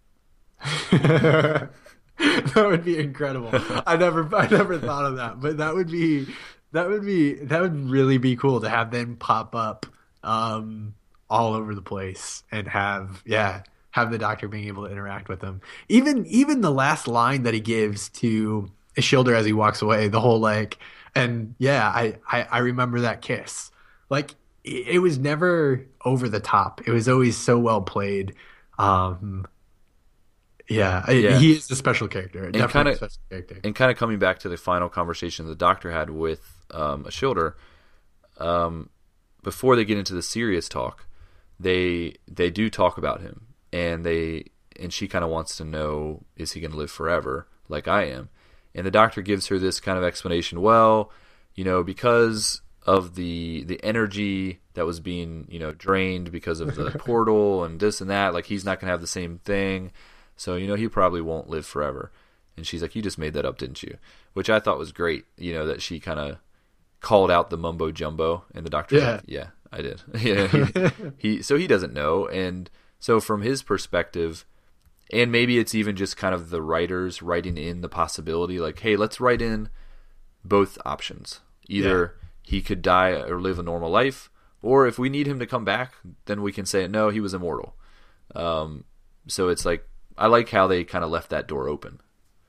That would be incredible. I never, I never thought of that, but that would be, that would be, that would really be cool to have them pop up um, all over the place and have, yeah, have the Doctor being able to interact with them. Even, even the last line that he gives to Shielder as he walks away, the whole like, and yeah, I, I, I remember that kiss. Like it, it was never over the top. It was always so well played. Um, Yeah, Yeah. he is a special character. And Definitely kinda- a special character. And kind of coming back to the final conversation the Doctor had with um, a Shielder, um, before they get into the serious talk, they they do talk about him, and they and she kind of wants to know, is he going to live forever like I am? And the Doctor gives her this kind of explanation. Well, you know, because of the the energy that was being, you know, drained because of the portal and this and that. Like, he's not gonna have the same thing, so, you know, he probably won't live forever. And she's like, you just made that up, didn't you? Which I thought was great, you know, that she kind of called out the mumbo jumbo, and the doctor, yeah, like, yeah, I did. Yeah, he, he so he doesn't know, and so from his perspective, and maybe it's even just kind of the writers writing in the possibility, like, hey, let's write in both options. Either yeah. he could die or live a normal life, or if we need him to come back, then we can say, no, he was immortal. Um, so it's like, I like how they kind of left that door open.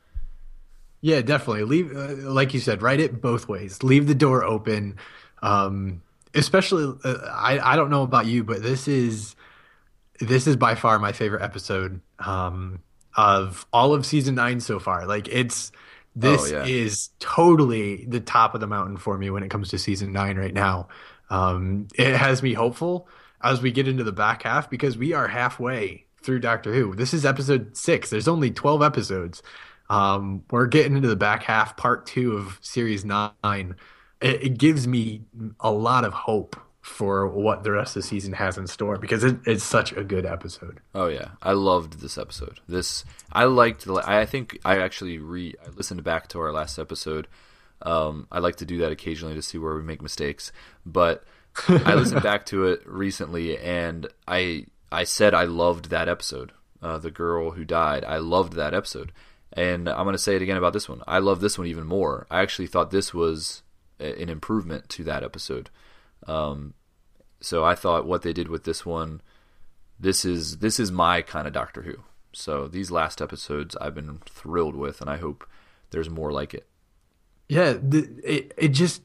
Yeah, definitely. Leave, uh, like you said, write it both ways. Leave the door open. Um, especially, uh, I I don't know about you, but this is this is by far my favorite episode um, of all of season nine so far. Like, it's this oh, yeah. is totally the top of the mountain for me when it comes to season nine right now. Um, it has me hopeful as we get into the back half, because we are halfway through Doctor Who. This is episode six. There's only twelve episodes. Um, we're getting into the back half, part two of series nine. It, it gives me a lot of hope for what the rest of the season has in store, because it, it's such a good episode. Oh yeah, I loved this episode. This I liked. I think I actually re I listened back to our last episode. Um, I like to do that occasionally to see where we make mistakes, but I listened back to it recently, and I I said I loved that episode. Uh, the girl who died. I loved that episode. And I'm going to say it again about this one. I love this one even more. I actually thought this was a, an improvement to that episode. Um, so I thought what they did with this one, this is this is my kind of Doctor Who. So these last episodes I've been thrilled with, and I hope there's more like it. Yeah, the, it it just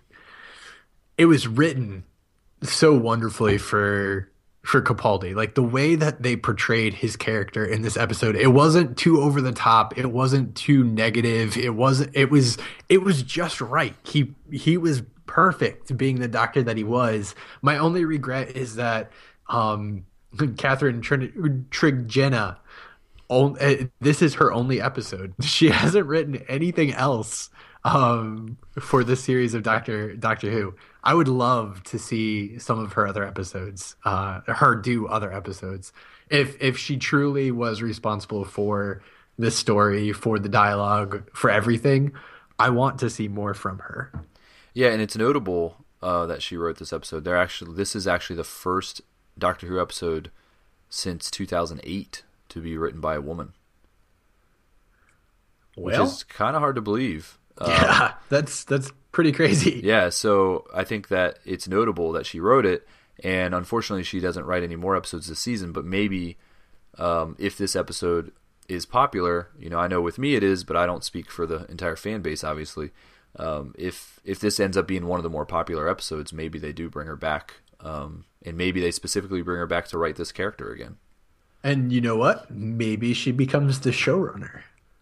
it was written so wonderfully for. for Capaldi. Like, the way that they portrayed his character in this episode, it wasn't too over the top, it wasn't too negative, it wasn't it was it was just right. He he was perfect being the Doctor that he was. My only regret is that um Catherine Trin- Trigena, this is her only episode. She hasn't written anything else um for this series of Doctor Doctor Who. I would love to see some of her other episodes, uh, her do other episodes. If if she truly was responsible for this story, for the dialogue, for everything, I want to see more from her. Yeah, and it's notable uh, that she wrote this episode. They're actually this is actually the first Doctor Who episode since two thousand eight to be written by a woman, well, which is kind of hard to believe. Yeah, um, that's that's pretty crazy. Yeah, so I think that it's notable that she wrote it, and unfortunately she doesn't write any more episodes this season, but maybe um, if this episode is popular, you know, I know with me it is, but I don't speak for the entire fan base, obviously. Um, if if this ends up being one of the more popular episodes, maybe they do bring her back, um, and maybe they specifically bring her back to write this character again. And you know what? Maybe she becomes the showrunner.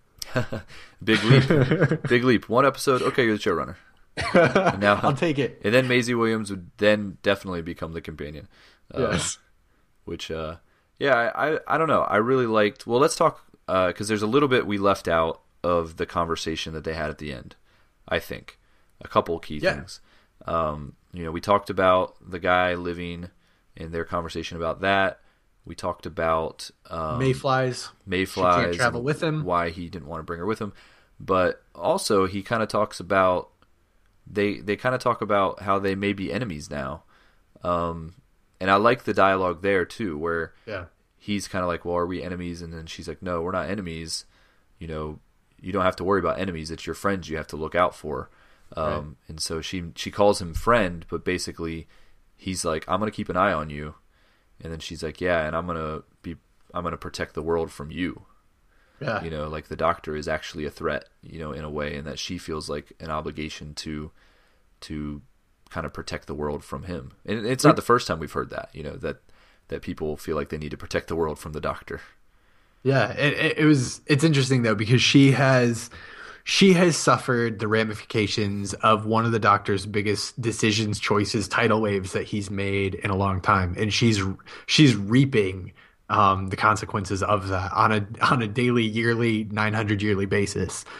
Big leap. Big leap. One episode, okay, you're the showrunner. And now, I'll take it. And then Maisie Williams would then definitely become the companion. Uh, yes. Which, uh, yeah, I, I I don't know. I really liked... Well, let's talk... Because uh, there's a little bit we left out of the conversation that they had at the end, I think. A couple key yeah. things. Um, you know, we talked about the guy living and their conversation about that. We talked about um, Mayflies. Mayflies. She can't travel with him. Why he didn't want to bring her with him. But also, he kind of talks about... They they kind of talk about how they may be enemies now. Um, and I like the dialogue there, too, where yeah. he's kind of like, well, are we enemies? And then she's like, no, we're not enemies. You know, you don't have to worry about enemies. It's your friends you have to look out for. Um, right. And so she she calls him friend, but basically he's like, I'm going to keep an eye on you. And then she's like, yeah, and I'm going to be I'm going to protect the world from you. Yeah. You know, like the Doctor is actually a threat, you know, in a way, and that she feels like an obligation to to kind of protect the world from him. And it's not the first time we've heard that, you know, that that people feel like they need to protect the world from the Doctor. Yeah, it, it was it's interesting though, because she has she has suffered the ramifications of one of the Doctor's biggest decisions, choices, tidal waves that he's made in a long time, and she's she's reaping um, the consequences of that on a on a daily, yearly, nine hundred yearly basis.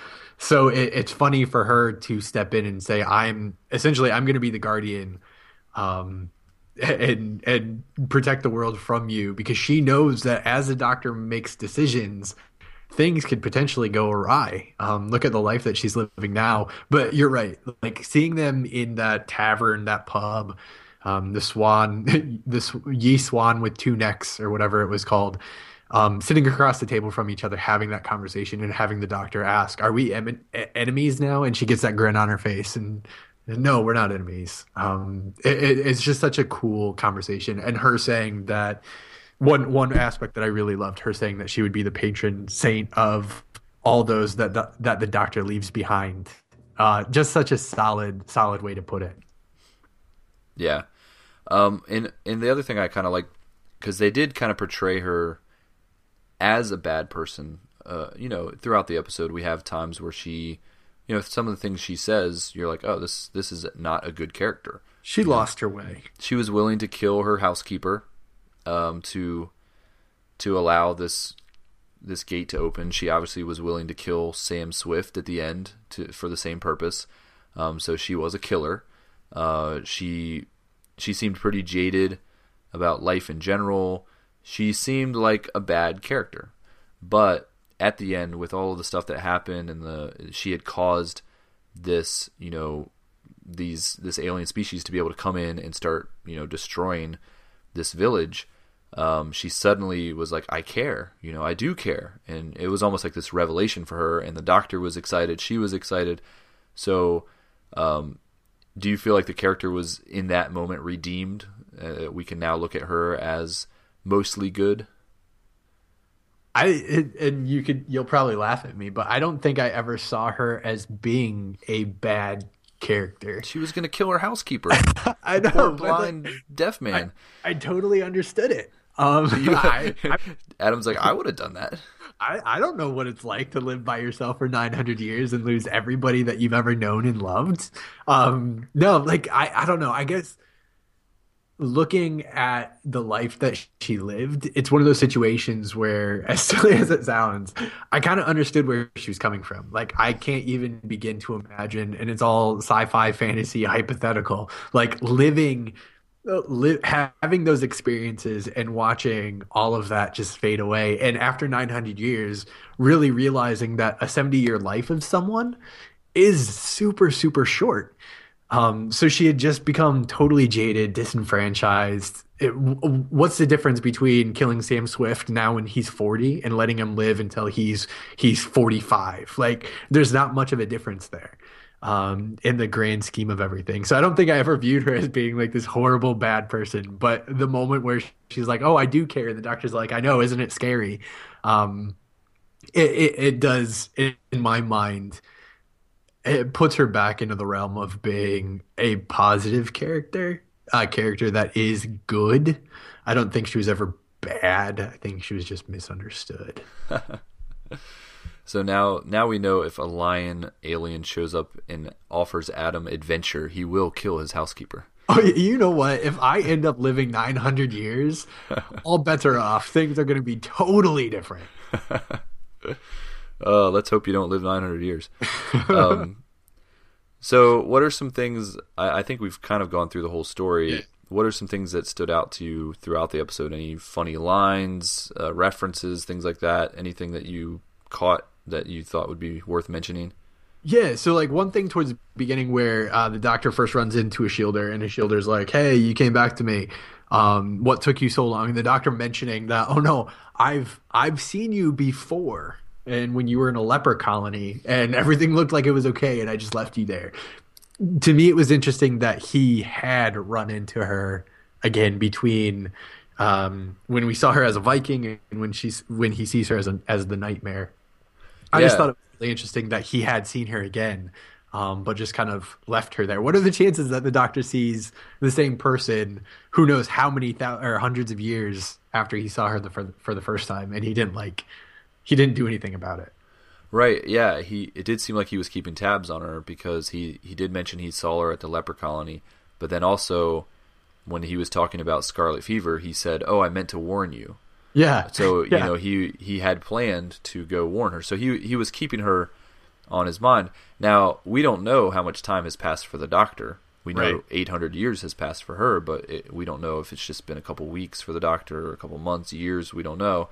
So it, it's funny for her to step in and say, "I'm essentially I'm going to be the guardian, um, and and protect the world from you," because she knows that as the Doctor makes decisions, things could potentially go awry. Um, look at the life that she's living now. But you're right. Like seeing them in that tavern, that pub, um, the Swan, this Ye Swan with two necks or whatever it was called, um, sitting across the table from each other, having that conversation and having the Doctor ask, "Are we em- enemies now?" And she gets that grin on her face and, no, we're not enemies. Um, it, it, it's just such a cool conversation. And her saying that, One one aspect that I really loved, her saying that she would be the patron saint of all those that the, that the Doctor leaves behind. Uh, just such a solid solid way to put it. Yeah, um, and and the other thing I kind of like, because they did kind of portray her as a bad person. Uh, you know, throughout the episode, we have times where she, you know, some of the things she says, you're like, oh, this this is not a good character. She lost her way. She was willing to kill her housekeeper. Um, to to allow this this gate to open. She obviously was willing to kill Sam Swift at the end to for the same purpose. Um, so she was a killer. Uh, she she seemed pretty jaded about life in general. She seemed like a bad character, but at the end, with all of the stuff that happened and the she had caused this, you know, these this alien species to be able to come in and start, you know, destroying this village. Um, she suddenly was like, I care, you know, I do care. And it was almost like this revelation for her, and the Doctor was excited. She was excited. So, um, do you feel like the character was in that moment redeemed? Uh, we can now look at her as mostly good. I, it, and you could, you'll probably laugh at me, but I don't think I ever saw her as being a bad character. She was going to kill her housekeeper. I know, poor blind like, deaf man. I, I totally understood it. Um, You, I, I, Adam's like, I would have done that. I, I don't know what it's like to live by yourself for nine hundred years and lose everybody that you've ever known and loved. Um, no, like, I, I don't know. I guess looking at the life that she lived, it's one of those situations where, as silly as it sounds, I kind of understood where she was coming from. Like, I can't even begin to imagine, and it's all sci-fi, fantasy, hypothetical, like living... Li- having those experiences and watching all of that just fade away, and after nine hundred years really realizing that a seventy year life of someone is super super short. Um, so she had just become totally jaded, disenfranchised. It, what's the difference between killing Sam Swift now when he's forty and letting him live until he's he's forty-five? Like, there's not much of a difference there. Um, in the grand scheme of everything. So I don't think I ever viewed her as being like this horrible bad person, but the moment where she's like, oh, I do care, and the Doctor's like, I know, isn't it scary? Um, it, it, it does, it, in my mind, it puts her back into the realm of being a positive character, a character that is good. I don't think she was ever bad. I think she was just misunderstood. So now, now we know if a lion alien shows up and offers Adam adventure, he will kill his housekeeper. Oh, you know what? If I end up living nine hundred years, all bets are off. Things are going to be totally different. uh, let's hope you don't live nine hundred years. Um, so what are some things, I, I think we've kind of gone through the whole story. Yeah. What are some things that stood out to you throughout the episode? Any funny lines, uh, references, things like that? Anything that you caught that you thought would be worth mentioning? Yeah, so like one thing towards the beginning where uh, the Doctor first runs into a Shielder, and a Shielder's like, hey, you came back to me. Um, what took you so long? And the Doctor mentioning that, oh no, I've I've seen you before, and when you were in a leper colony, and everything looked like it was okay, and I just left you there. To me, it was interesting that he had run into her again between um, when we saw her as a Viking and when she's when he sees her as a, as the Nightmare. I yeah. just thought it was really interesting that he had seen her again, um, but just kind of left her there. What are the chances that the Doctor sees the same person, who knows how many thou- or hundreds of years after he saw her the, for, for the first time, and he didn't like, he didn't do anything about it? Right. Yeah. He it did seem like he was keeping tabs on her, because he, he did mention he saw her at the leper colony, but then also when he was talking about scarlet fever, he said, "Oh, I meant to warn you." Yeah. So, yeah. you know, he he had planned to go warn her. So he he was keeping her on his mind. Now, we don't know how much time has passed for the Doctor. We know Right. eight hundred years has passed for her, but it, we don't know if it's just been a couple weeks for the Doctor or a couple months, years. We don't know.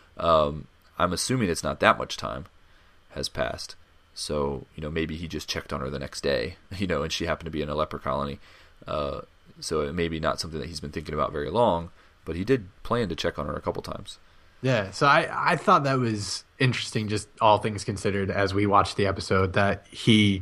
Um, I'm assuming it's not that much time has passed. So, you know, maybe he just checked on her the next day, you know, and she happened to be in a leper colony. Uh, so it may be not something that he's been thinking about very long, but he did plan to check on her a couple times. Yeah, so I, I thought that was interesting, just all things considered, as we watched the episode, that he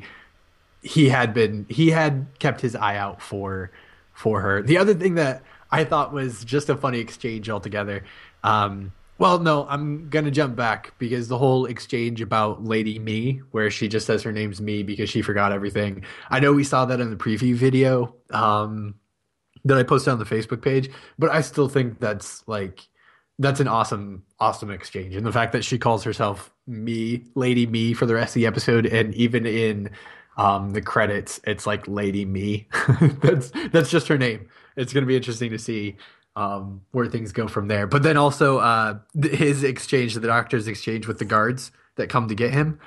he had been he had kept his eye out for for her. The other thing that I thought was just a funny exchange altogether. Um, well, no, I'm gonna jump back because the whole exchange about Lady Me, where she just says her name's Me because she forgot everything. I know we saw that in the preview video um, that I posted on the Facebook page, but I still think that's like. That's an awesome, awesome exchange. And the fact that she calls herself Me, Lady Me, for the rest of the episode, and even in um, the credits, it's like Lady Me. that's that's just her name. It's going to be interesting to see um, where things go from there. But then also uh, th- his exchange, the Doctor's exchange with the guards that come to get him,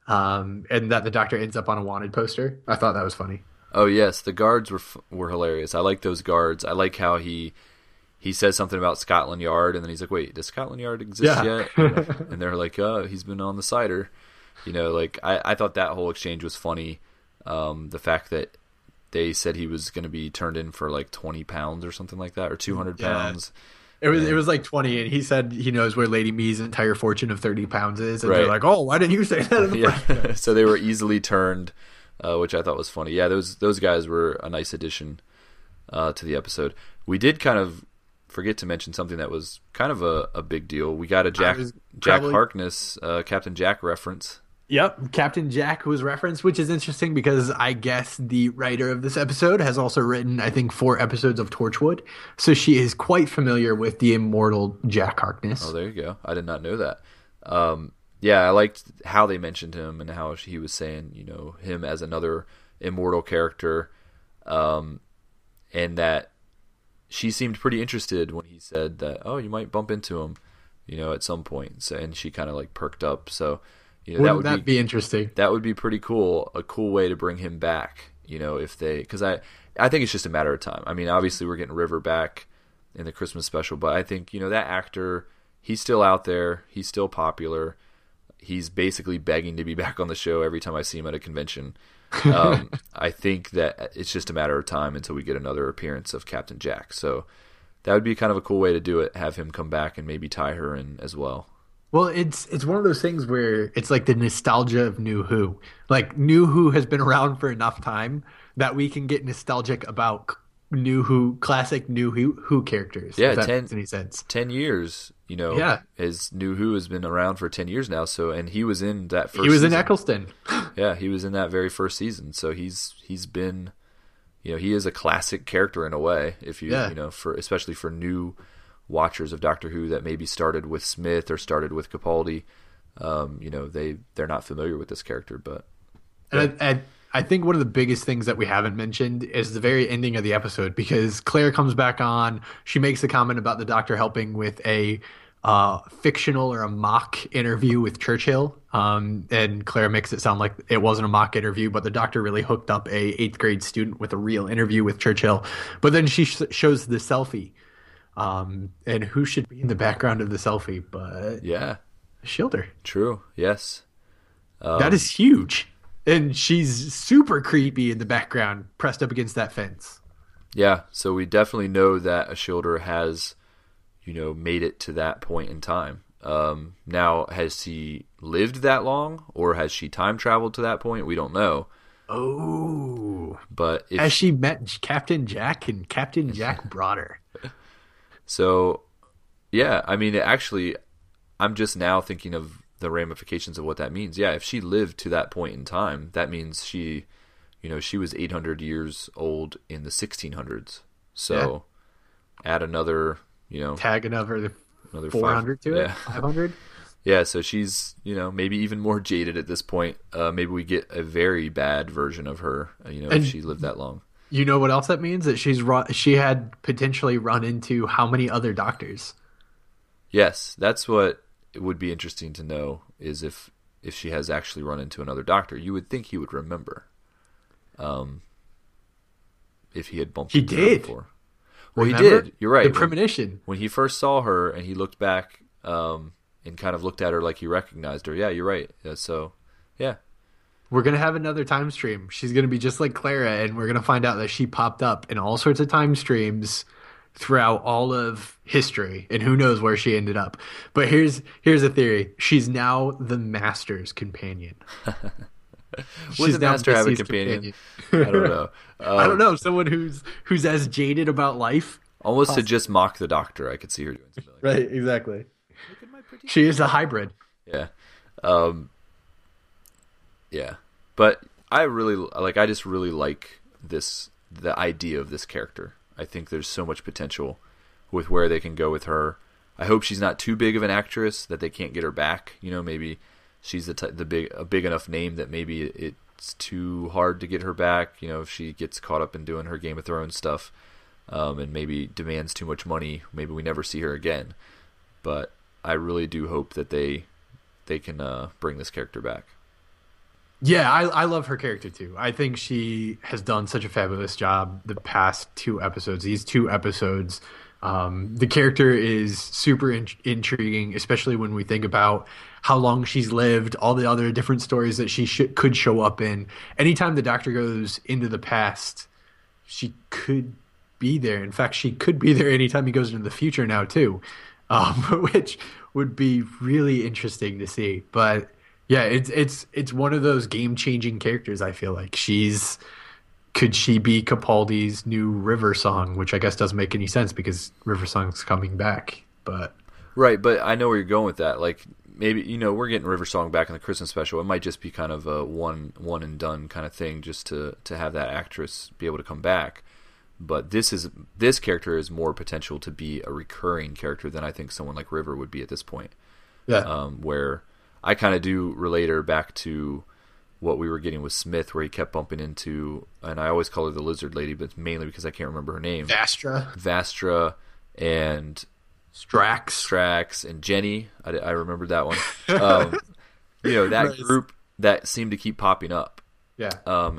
um, and that the Doctor ends up on a wanted poster. I thought that was funny. Oh yes, the guards were f- were hilarious. I like those guards. I like how he. He says something about Scotland Yard, and then he's like, wait, does Scotland Yard exist Yeah. yet? And they're like, oh, he's been on the cider. You know, like, I, I thought that whole exchange was funny. Um, the fact that they said he was going to be turned in for like twenty pounds or something like that, or two hundred Yeah. pounds. It was it was like twenty, and he said he knows where Lady Me's entire fortune of thirty pounds is, and Right. they're like, "Oh, why didn't you say that in the first place?" Yeah, so they were easily turned, uh, which I thought was funny. Yeah, those those guys were a nice addition uh, to the episode. We did kind of forget to mention something that was kind of a, a big deal. We got a Jack was Jack probably- Harkness, uh, Captain Jack reference. Yep, Captain Jack was referenced, which is interesting because I guess the writer of this episode has also written, I think, four episodes of Torchwood, so she is quite familiar with the immortal Jack Harkness. Oh, there you go. I did not know that. Um, yeah, I liked how they mentioned him and how he was saying, you know, him as another immortal character, um, and that she seemed pretty interested when he said that, oh, you might bump into him, you know, at some point. So, and she kind of like perked up. So, you know, Wouldn't that would that be, interesting? That would be pretty cool. A cool way to bring him back, you know, if they, because I, I think it's just a matter of time. I mean, obviously we're getting River back in the Christmas special, but I think, you know, that actor, he's still out there. He's still popular. He's basically begging to be back on the show every time I see him at a convention. um, I think that it's just a matter of time until we get another appearance of Captain Jack. So that would be kind of a cool way to do it. Have him come back and maybe tie her in as well. Well, it's it's one of those things where it's like the nostalgia of New Who. Like New Who has been around for enough time that we can get nostalgic about New Who, classic New Who, Who characters. Yeah, if that ten, makes any sense. ten years. You know, Yeah. his New Who has been around for ten years now. So, and he was in that first. He was season. in Eccleston. Yeah, he was in that very first season. So he's he's been, you know, he is a classic character in a way. If you Yeah. you know, for especially for new watchers of Doctor Who that maybe started with Smith or started with Capaldi, um, you know, they they're not familiar with this character, but And I, I, I think one of the biggest things that we haven't mentioned is the very ending of the episode, because Claire comes back on. She makes a comment about the Doctor helping with a uh, fictional or a mock interview with Churchill. Um, and Claire makes it sound like it wasn't a mock interview, but the Doctor really hooked up a eighth grade student with a real interview with Churchill. But then she sh- shows the selfie. Um, and who should be in the background of the selfie but yeah, Shilder. true, yes, um, That is huge. And she's super creepy in the background, pressed up against that fence. yeah. So we definitely know that Ashildr has, you know, made it to that point in time. Um, now, has he lived that long, or has she time traveled to that point? We don't know. Oh. But if Has she met Captain Jack and Captain Jack brought her? So, yeah, I mean, actually, I'm just now thinking of the ramifications of what that means. Yeah, if she lived to that point in time, that means she, you know, she was eight hundred years old in the sixteen hundreds. So, add another, you know, Tag another another four hundred five, to it? yeah. five hundred? Yeah, so she's, you know, maybe even more jaded at this point. Uh, maybe we get a very bad version of her, uh, you know, And- if she lived that long. You know what else that means? That she's run, she had potentially run into how many other doctors? Yes, that's what it would be interesting to know, is if if she has actually run into another doctor. You would think he would remember. Um, if he had bumped he into her did. before. Well, Remember? he did. You're right. The When- premonition. When he first saw her and he looked back um, and kind of looked at her like he recognized her. Yeah, you're right. Yeah, so, yeah. We're going to have another time stream. She's going to be just like Clara, and we're going to find out that she popped up in all sorts of time streams throughout all of history, and who knows where she ended up. But here's here's a theory. She's now the Master's companion. Would the now Master have a Missy's companion? I don't know. Um, I don't know. Someone who's who's as jaded about life. Almost to just mock the Doctor, I could see her doing something like that. Right, exactly. She is a hybrid. Yeah. Um, yeah. But I really, like, I just really like this, the idea of this character. I think there's so much potential with where they can go with her. I hope she's not too big of an actress that they can't get her back. You know, maybe she's the, t- the big, a big enough name that maybe it's too hard to get her back. You know, if she gets caught up in doing her Game of Thrones stuff, um, and maybe demands too much money, maybe we never see her again. But I really do hope that they, they can uh, bring this character back. Yeah, I, I love her character too. I think she has done such a fabulous job the past two episodes. These two episodes, um, the character is super in- intriguing, especially when we think about how long she's lived, all the other different stories that she sh- could show up in. Anytime the Doctor goes into the past, she could be there. In fact, she could be there anytime he goes into the future now too, um, which would be really interesting to see. But yeah, it's it's it's one of those game changing characters. I feel like she's could she be Capaldi's new River Song, which I guess doesn't make any sense because River Song's coming back. But right, but I know where you're going with that. Like maybe you know we're getting River Song back in the Christmas special. It might just be kind of a one one and done kind of thing, just to to have that actress be able to come back. But this is this character is more potential to be a recurring character than I think someone like River would be at this point. yeah, Um, where I kind of do relate her back to what we were getting with Smith, where he kept bumping into, and I always call her the Lizard Lady, but it's mainly because I can't remember her name. Vastra, Vastra and Strax, Strax and Jenny. I, I remembered that one. Um, you know, that Nice. group that seemed to keep popping up. yeah, Um,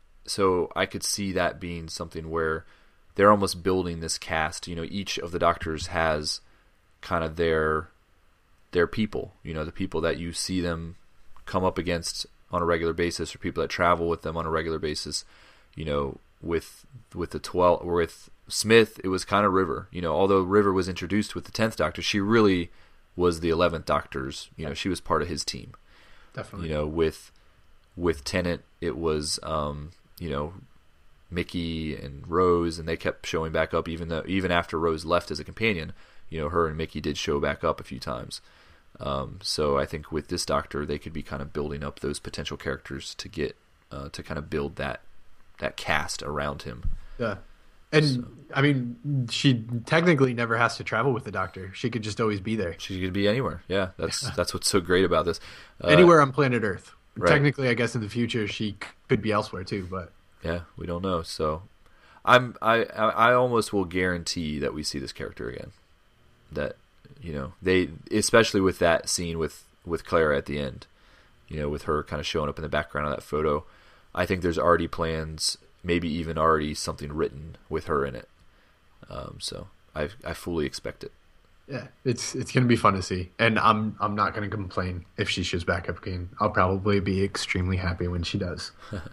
so I could see that being something where they're almost building this cast. You know, each of the Doctors has kind of their their people. You know, the people that you see them come up against on a regular basis, or people that travel with them on a regular basis. You know, with with the twelve or with Smith, it was kind of River. You know, although River was introduced with the tenth Doctor, she really was the eleventh Doctor's. You know, she was part of his team. definitely. You know, with with Tennant, it was um, you know, Mickey and Rose, and they kept showing back up even though even after Rose left as a companion. You know, her and Mickey did show back up a few times. Um, so I think with this Doctor, they could be kind of building up those potential characters to get uh, to kind of build that that cast around him. Yeah. And I mean, she technically never has to travel with the Doctor. She could just always be there. She could be anywhere. Yeah, that's that's what's so great about this. Uh, Anywhere on planet Earth. right. Technically, I guess in the future she c- could be elsewhere too, but Yeah, we don't know. So I'm I I I almost will guarantee that we see this character again. That, you know, they, especially with that scene with with Clara at the end, you know, with her kind of showing up in the background of that photo, I think there's already plans, maybe even already something written with her in it. Um, so I I fully expect it. yeah, it's it's gonna be fun to see. And I'm I'm not gonna complain if she shows back up again. I'll probably be extremely happy when she does.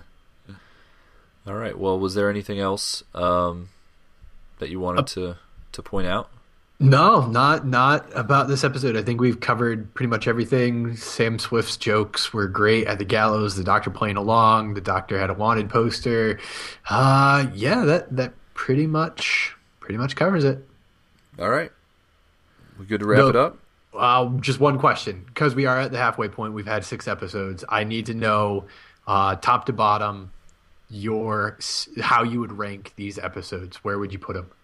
All right. Well, was there anything else um, that you wanted to to point out? No, not not about this episode. I think we've covered pretty much everything. Sam Swift's jokes were great at the gallows. The Doctor playing along. The Doctor had a wanted poster. Uh, yeah, that that pretty much pretty much covers it. All right. We good to wrap No. it up? Uh, just one question, because we are at the halfway point. We've had six episodes. I need to know, uh, top to bottom, your how you would rank these episodes. Where would you put them?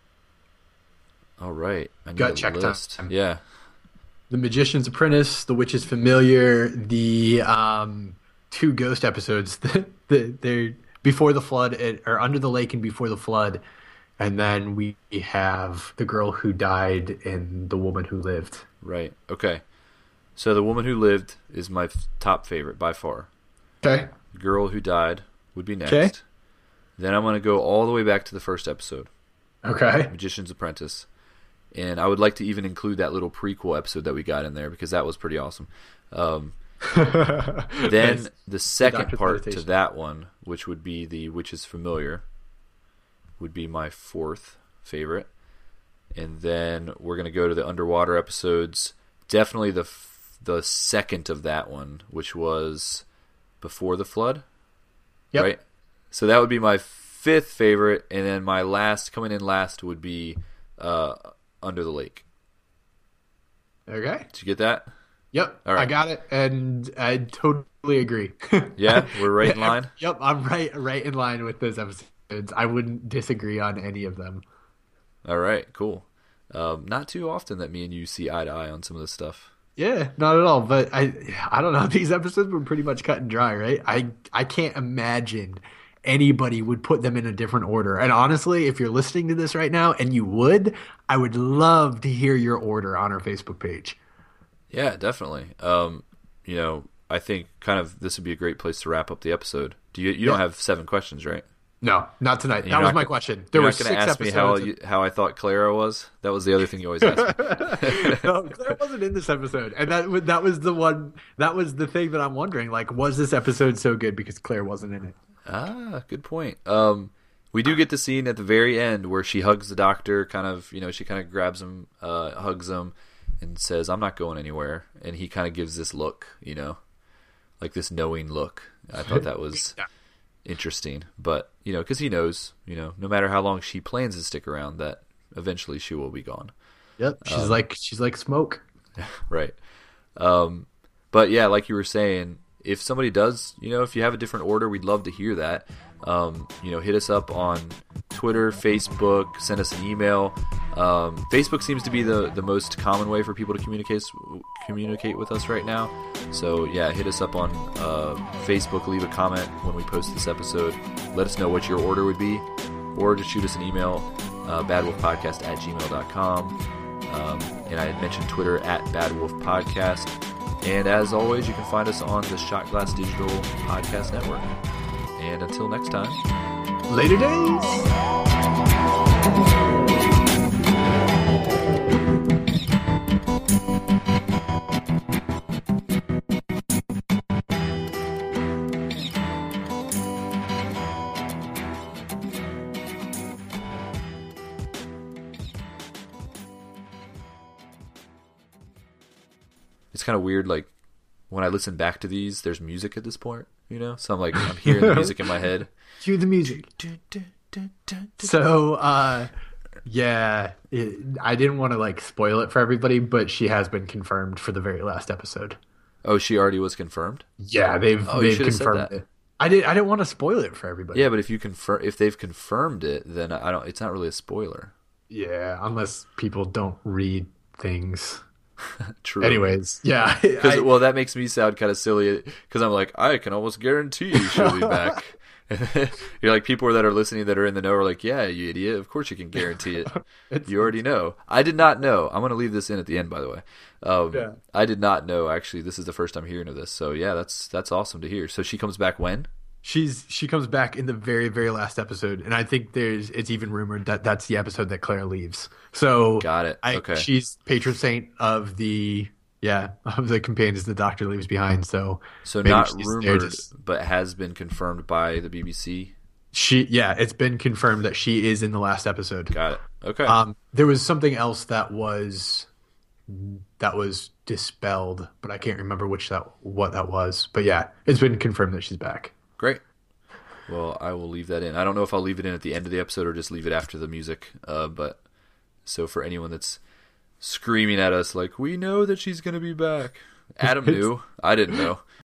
All right. I need Gut a check list. time. Yeah. The Magician's Apprentice, The Witch's Familiar, the um, two ghost episodes. The, the, they're Before the Flood, it, or Under the Lake and Before the Flood. And then we have The Girl Who Died and The Woman Who Lived. Right. Okay. So The Woman Who Lived is my f- top favorite by far. Okay. Girl Who Died would be next. Okay. Then I'm going to go all the way back to the first episode, Okay. Magician's Apprentice. And I would like to even include that little prequel episode that we got in there because that was pretty awesome. Um, then Nice. the second Doctor's part to Meditation. that one, which would be The Witch is Familiar, would be my fourth favorite. And then we're going to go to the underwater episodes. Definitely the f- the second of that one, which was Before the Flood. Yep. Right? So that would be my fifth favorite. And then my last, coming in last, would be uh, Under the Lake. Okay. Did you get that? Yep. All right. I got it, and I totally agree. Yeah? We're right in line? Yep. I'm right, right in line with those episodes. I wouldn't disagree on any of them. All right, cool. Um, not too often that me and you see eye to eye on some of this stuff. Yeah, not at all. But I, I don't know. These episodes were pretty much cut and dry, right? I, I can't imagine anybody would put them in a different order. And honestly, if you're listening to this right now, and you would, I would love to hear your order on our Facebook page. Yeah, definitely. Um, you know, I think kind of this would be a great place to wrap up the episode. Do you? You don't Yeah. have seven questions, right? No, not tonight. You're that was not my gonna- question. There You're were not going six to ask me episodes. how of- you, how I thought Clara was. That was the other thing you always ask me. no, Claire wasn't in this episode, and that wa- that was the one. That was the thing that I'm wondering. Like, was this episode so good because Claire wasn't in it? Ah, good point. Um, we do get the scene at the very end where she hugs the doctor. Kind of, you know, she kind of grabs him, uh, hugs him, and says, "I'm not going anywhere." And he kind of gives this look, you know, like this knowing look. I thought that was Yeah. interesting, but you know, because he knows, you know, no matter how long she plans to stick around, that eventually she will be gone. Yep. She's Um, like she's like smoke. Right. Um, but yeah, like you were saying, if somebody does, you know, if you have a different order, we'd love to hear that. Um, you know, hit us up on Twitter, Facebook, send us an email. Um, Facebook seems to be the, the most common way for people to communicate communicate with us right now. So yeah, hit us up on uh, Facebook, leave a comment when we post this episode. Let us know what your order would be, or just shoot us an email, uh, badwolfpodcast at gmail dot com. Um, and I had mentioned Twitter at badwolfpodcast. And as always, you can find us on the Shot Glass Digital Podcast Network. And until next time, Later days. it's kind of weird. Like when I listen back to these, there's music at this point, you know? So I'm like, I'm hearing the music in my head. Cue the music. So, uh, yeah, it, I didn't want to like spoil it for everybody, but she has been confirmed for the very last episode. Oh, she already was confirmed? Yeah, they've Oh, you they've should have said confirmed that. it. I did. I didn't want to spoil it for everybody. Yeah, but if you confirm, if they've confirmed it, then I don't. It's not really a spoiler. Yeah, unless people don't read things. True. Anyways, yeah. 'Cause- I- well, that makes me sound kind of silly because I'm like, I can almost guarantee she'll be back. You're like, people that are listening that are in the know are like, yeah, you idiot. Of course you can guarantee it. It's- You already know. I did not know. I'm going to leave this in at the end, by the way. Um, Yeah. I did not know. Actually, this is the first time hearing of this. So yeah, that's that's awesome to hear. So she comes back when? She's she comes back in the very very last episode, and I think there's it's even rumored that that's the episode that Claire leaves. So Got it. I, Okay. she's patron saint of the yeah of the companions the Doctor leaves behind. So So maybe not she's there rumored, just- but has been confirmed by the B B C. she yeah it's been confirmed that she is in the last episode. Got it. Okay. Um, there was something else that was that was dispelled, but I can't remember which that what that was. But yeah, it's been confirmed that she's back. Great. Well, I will leave that in. I don't know if I'll leave it in at the end of the episode or just leave it after the music. Uh, but so for anyone that's screaming at us like, we know that she's going to be back. Adam knew. I didn't know.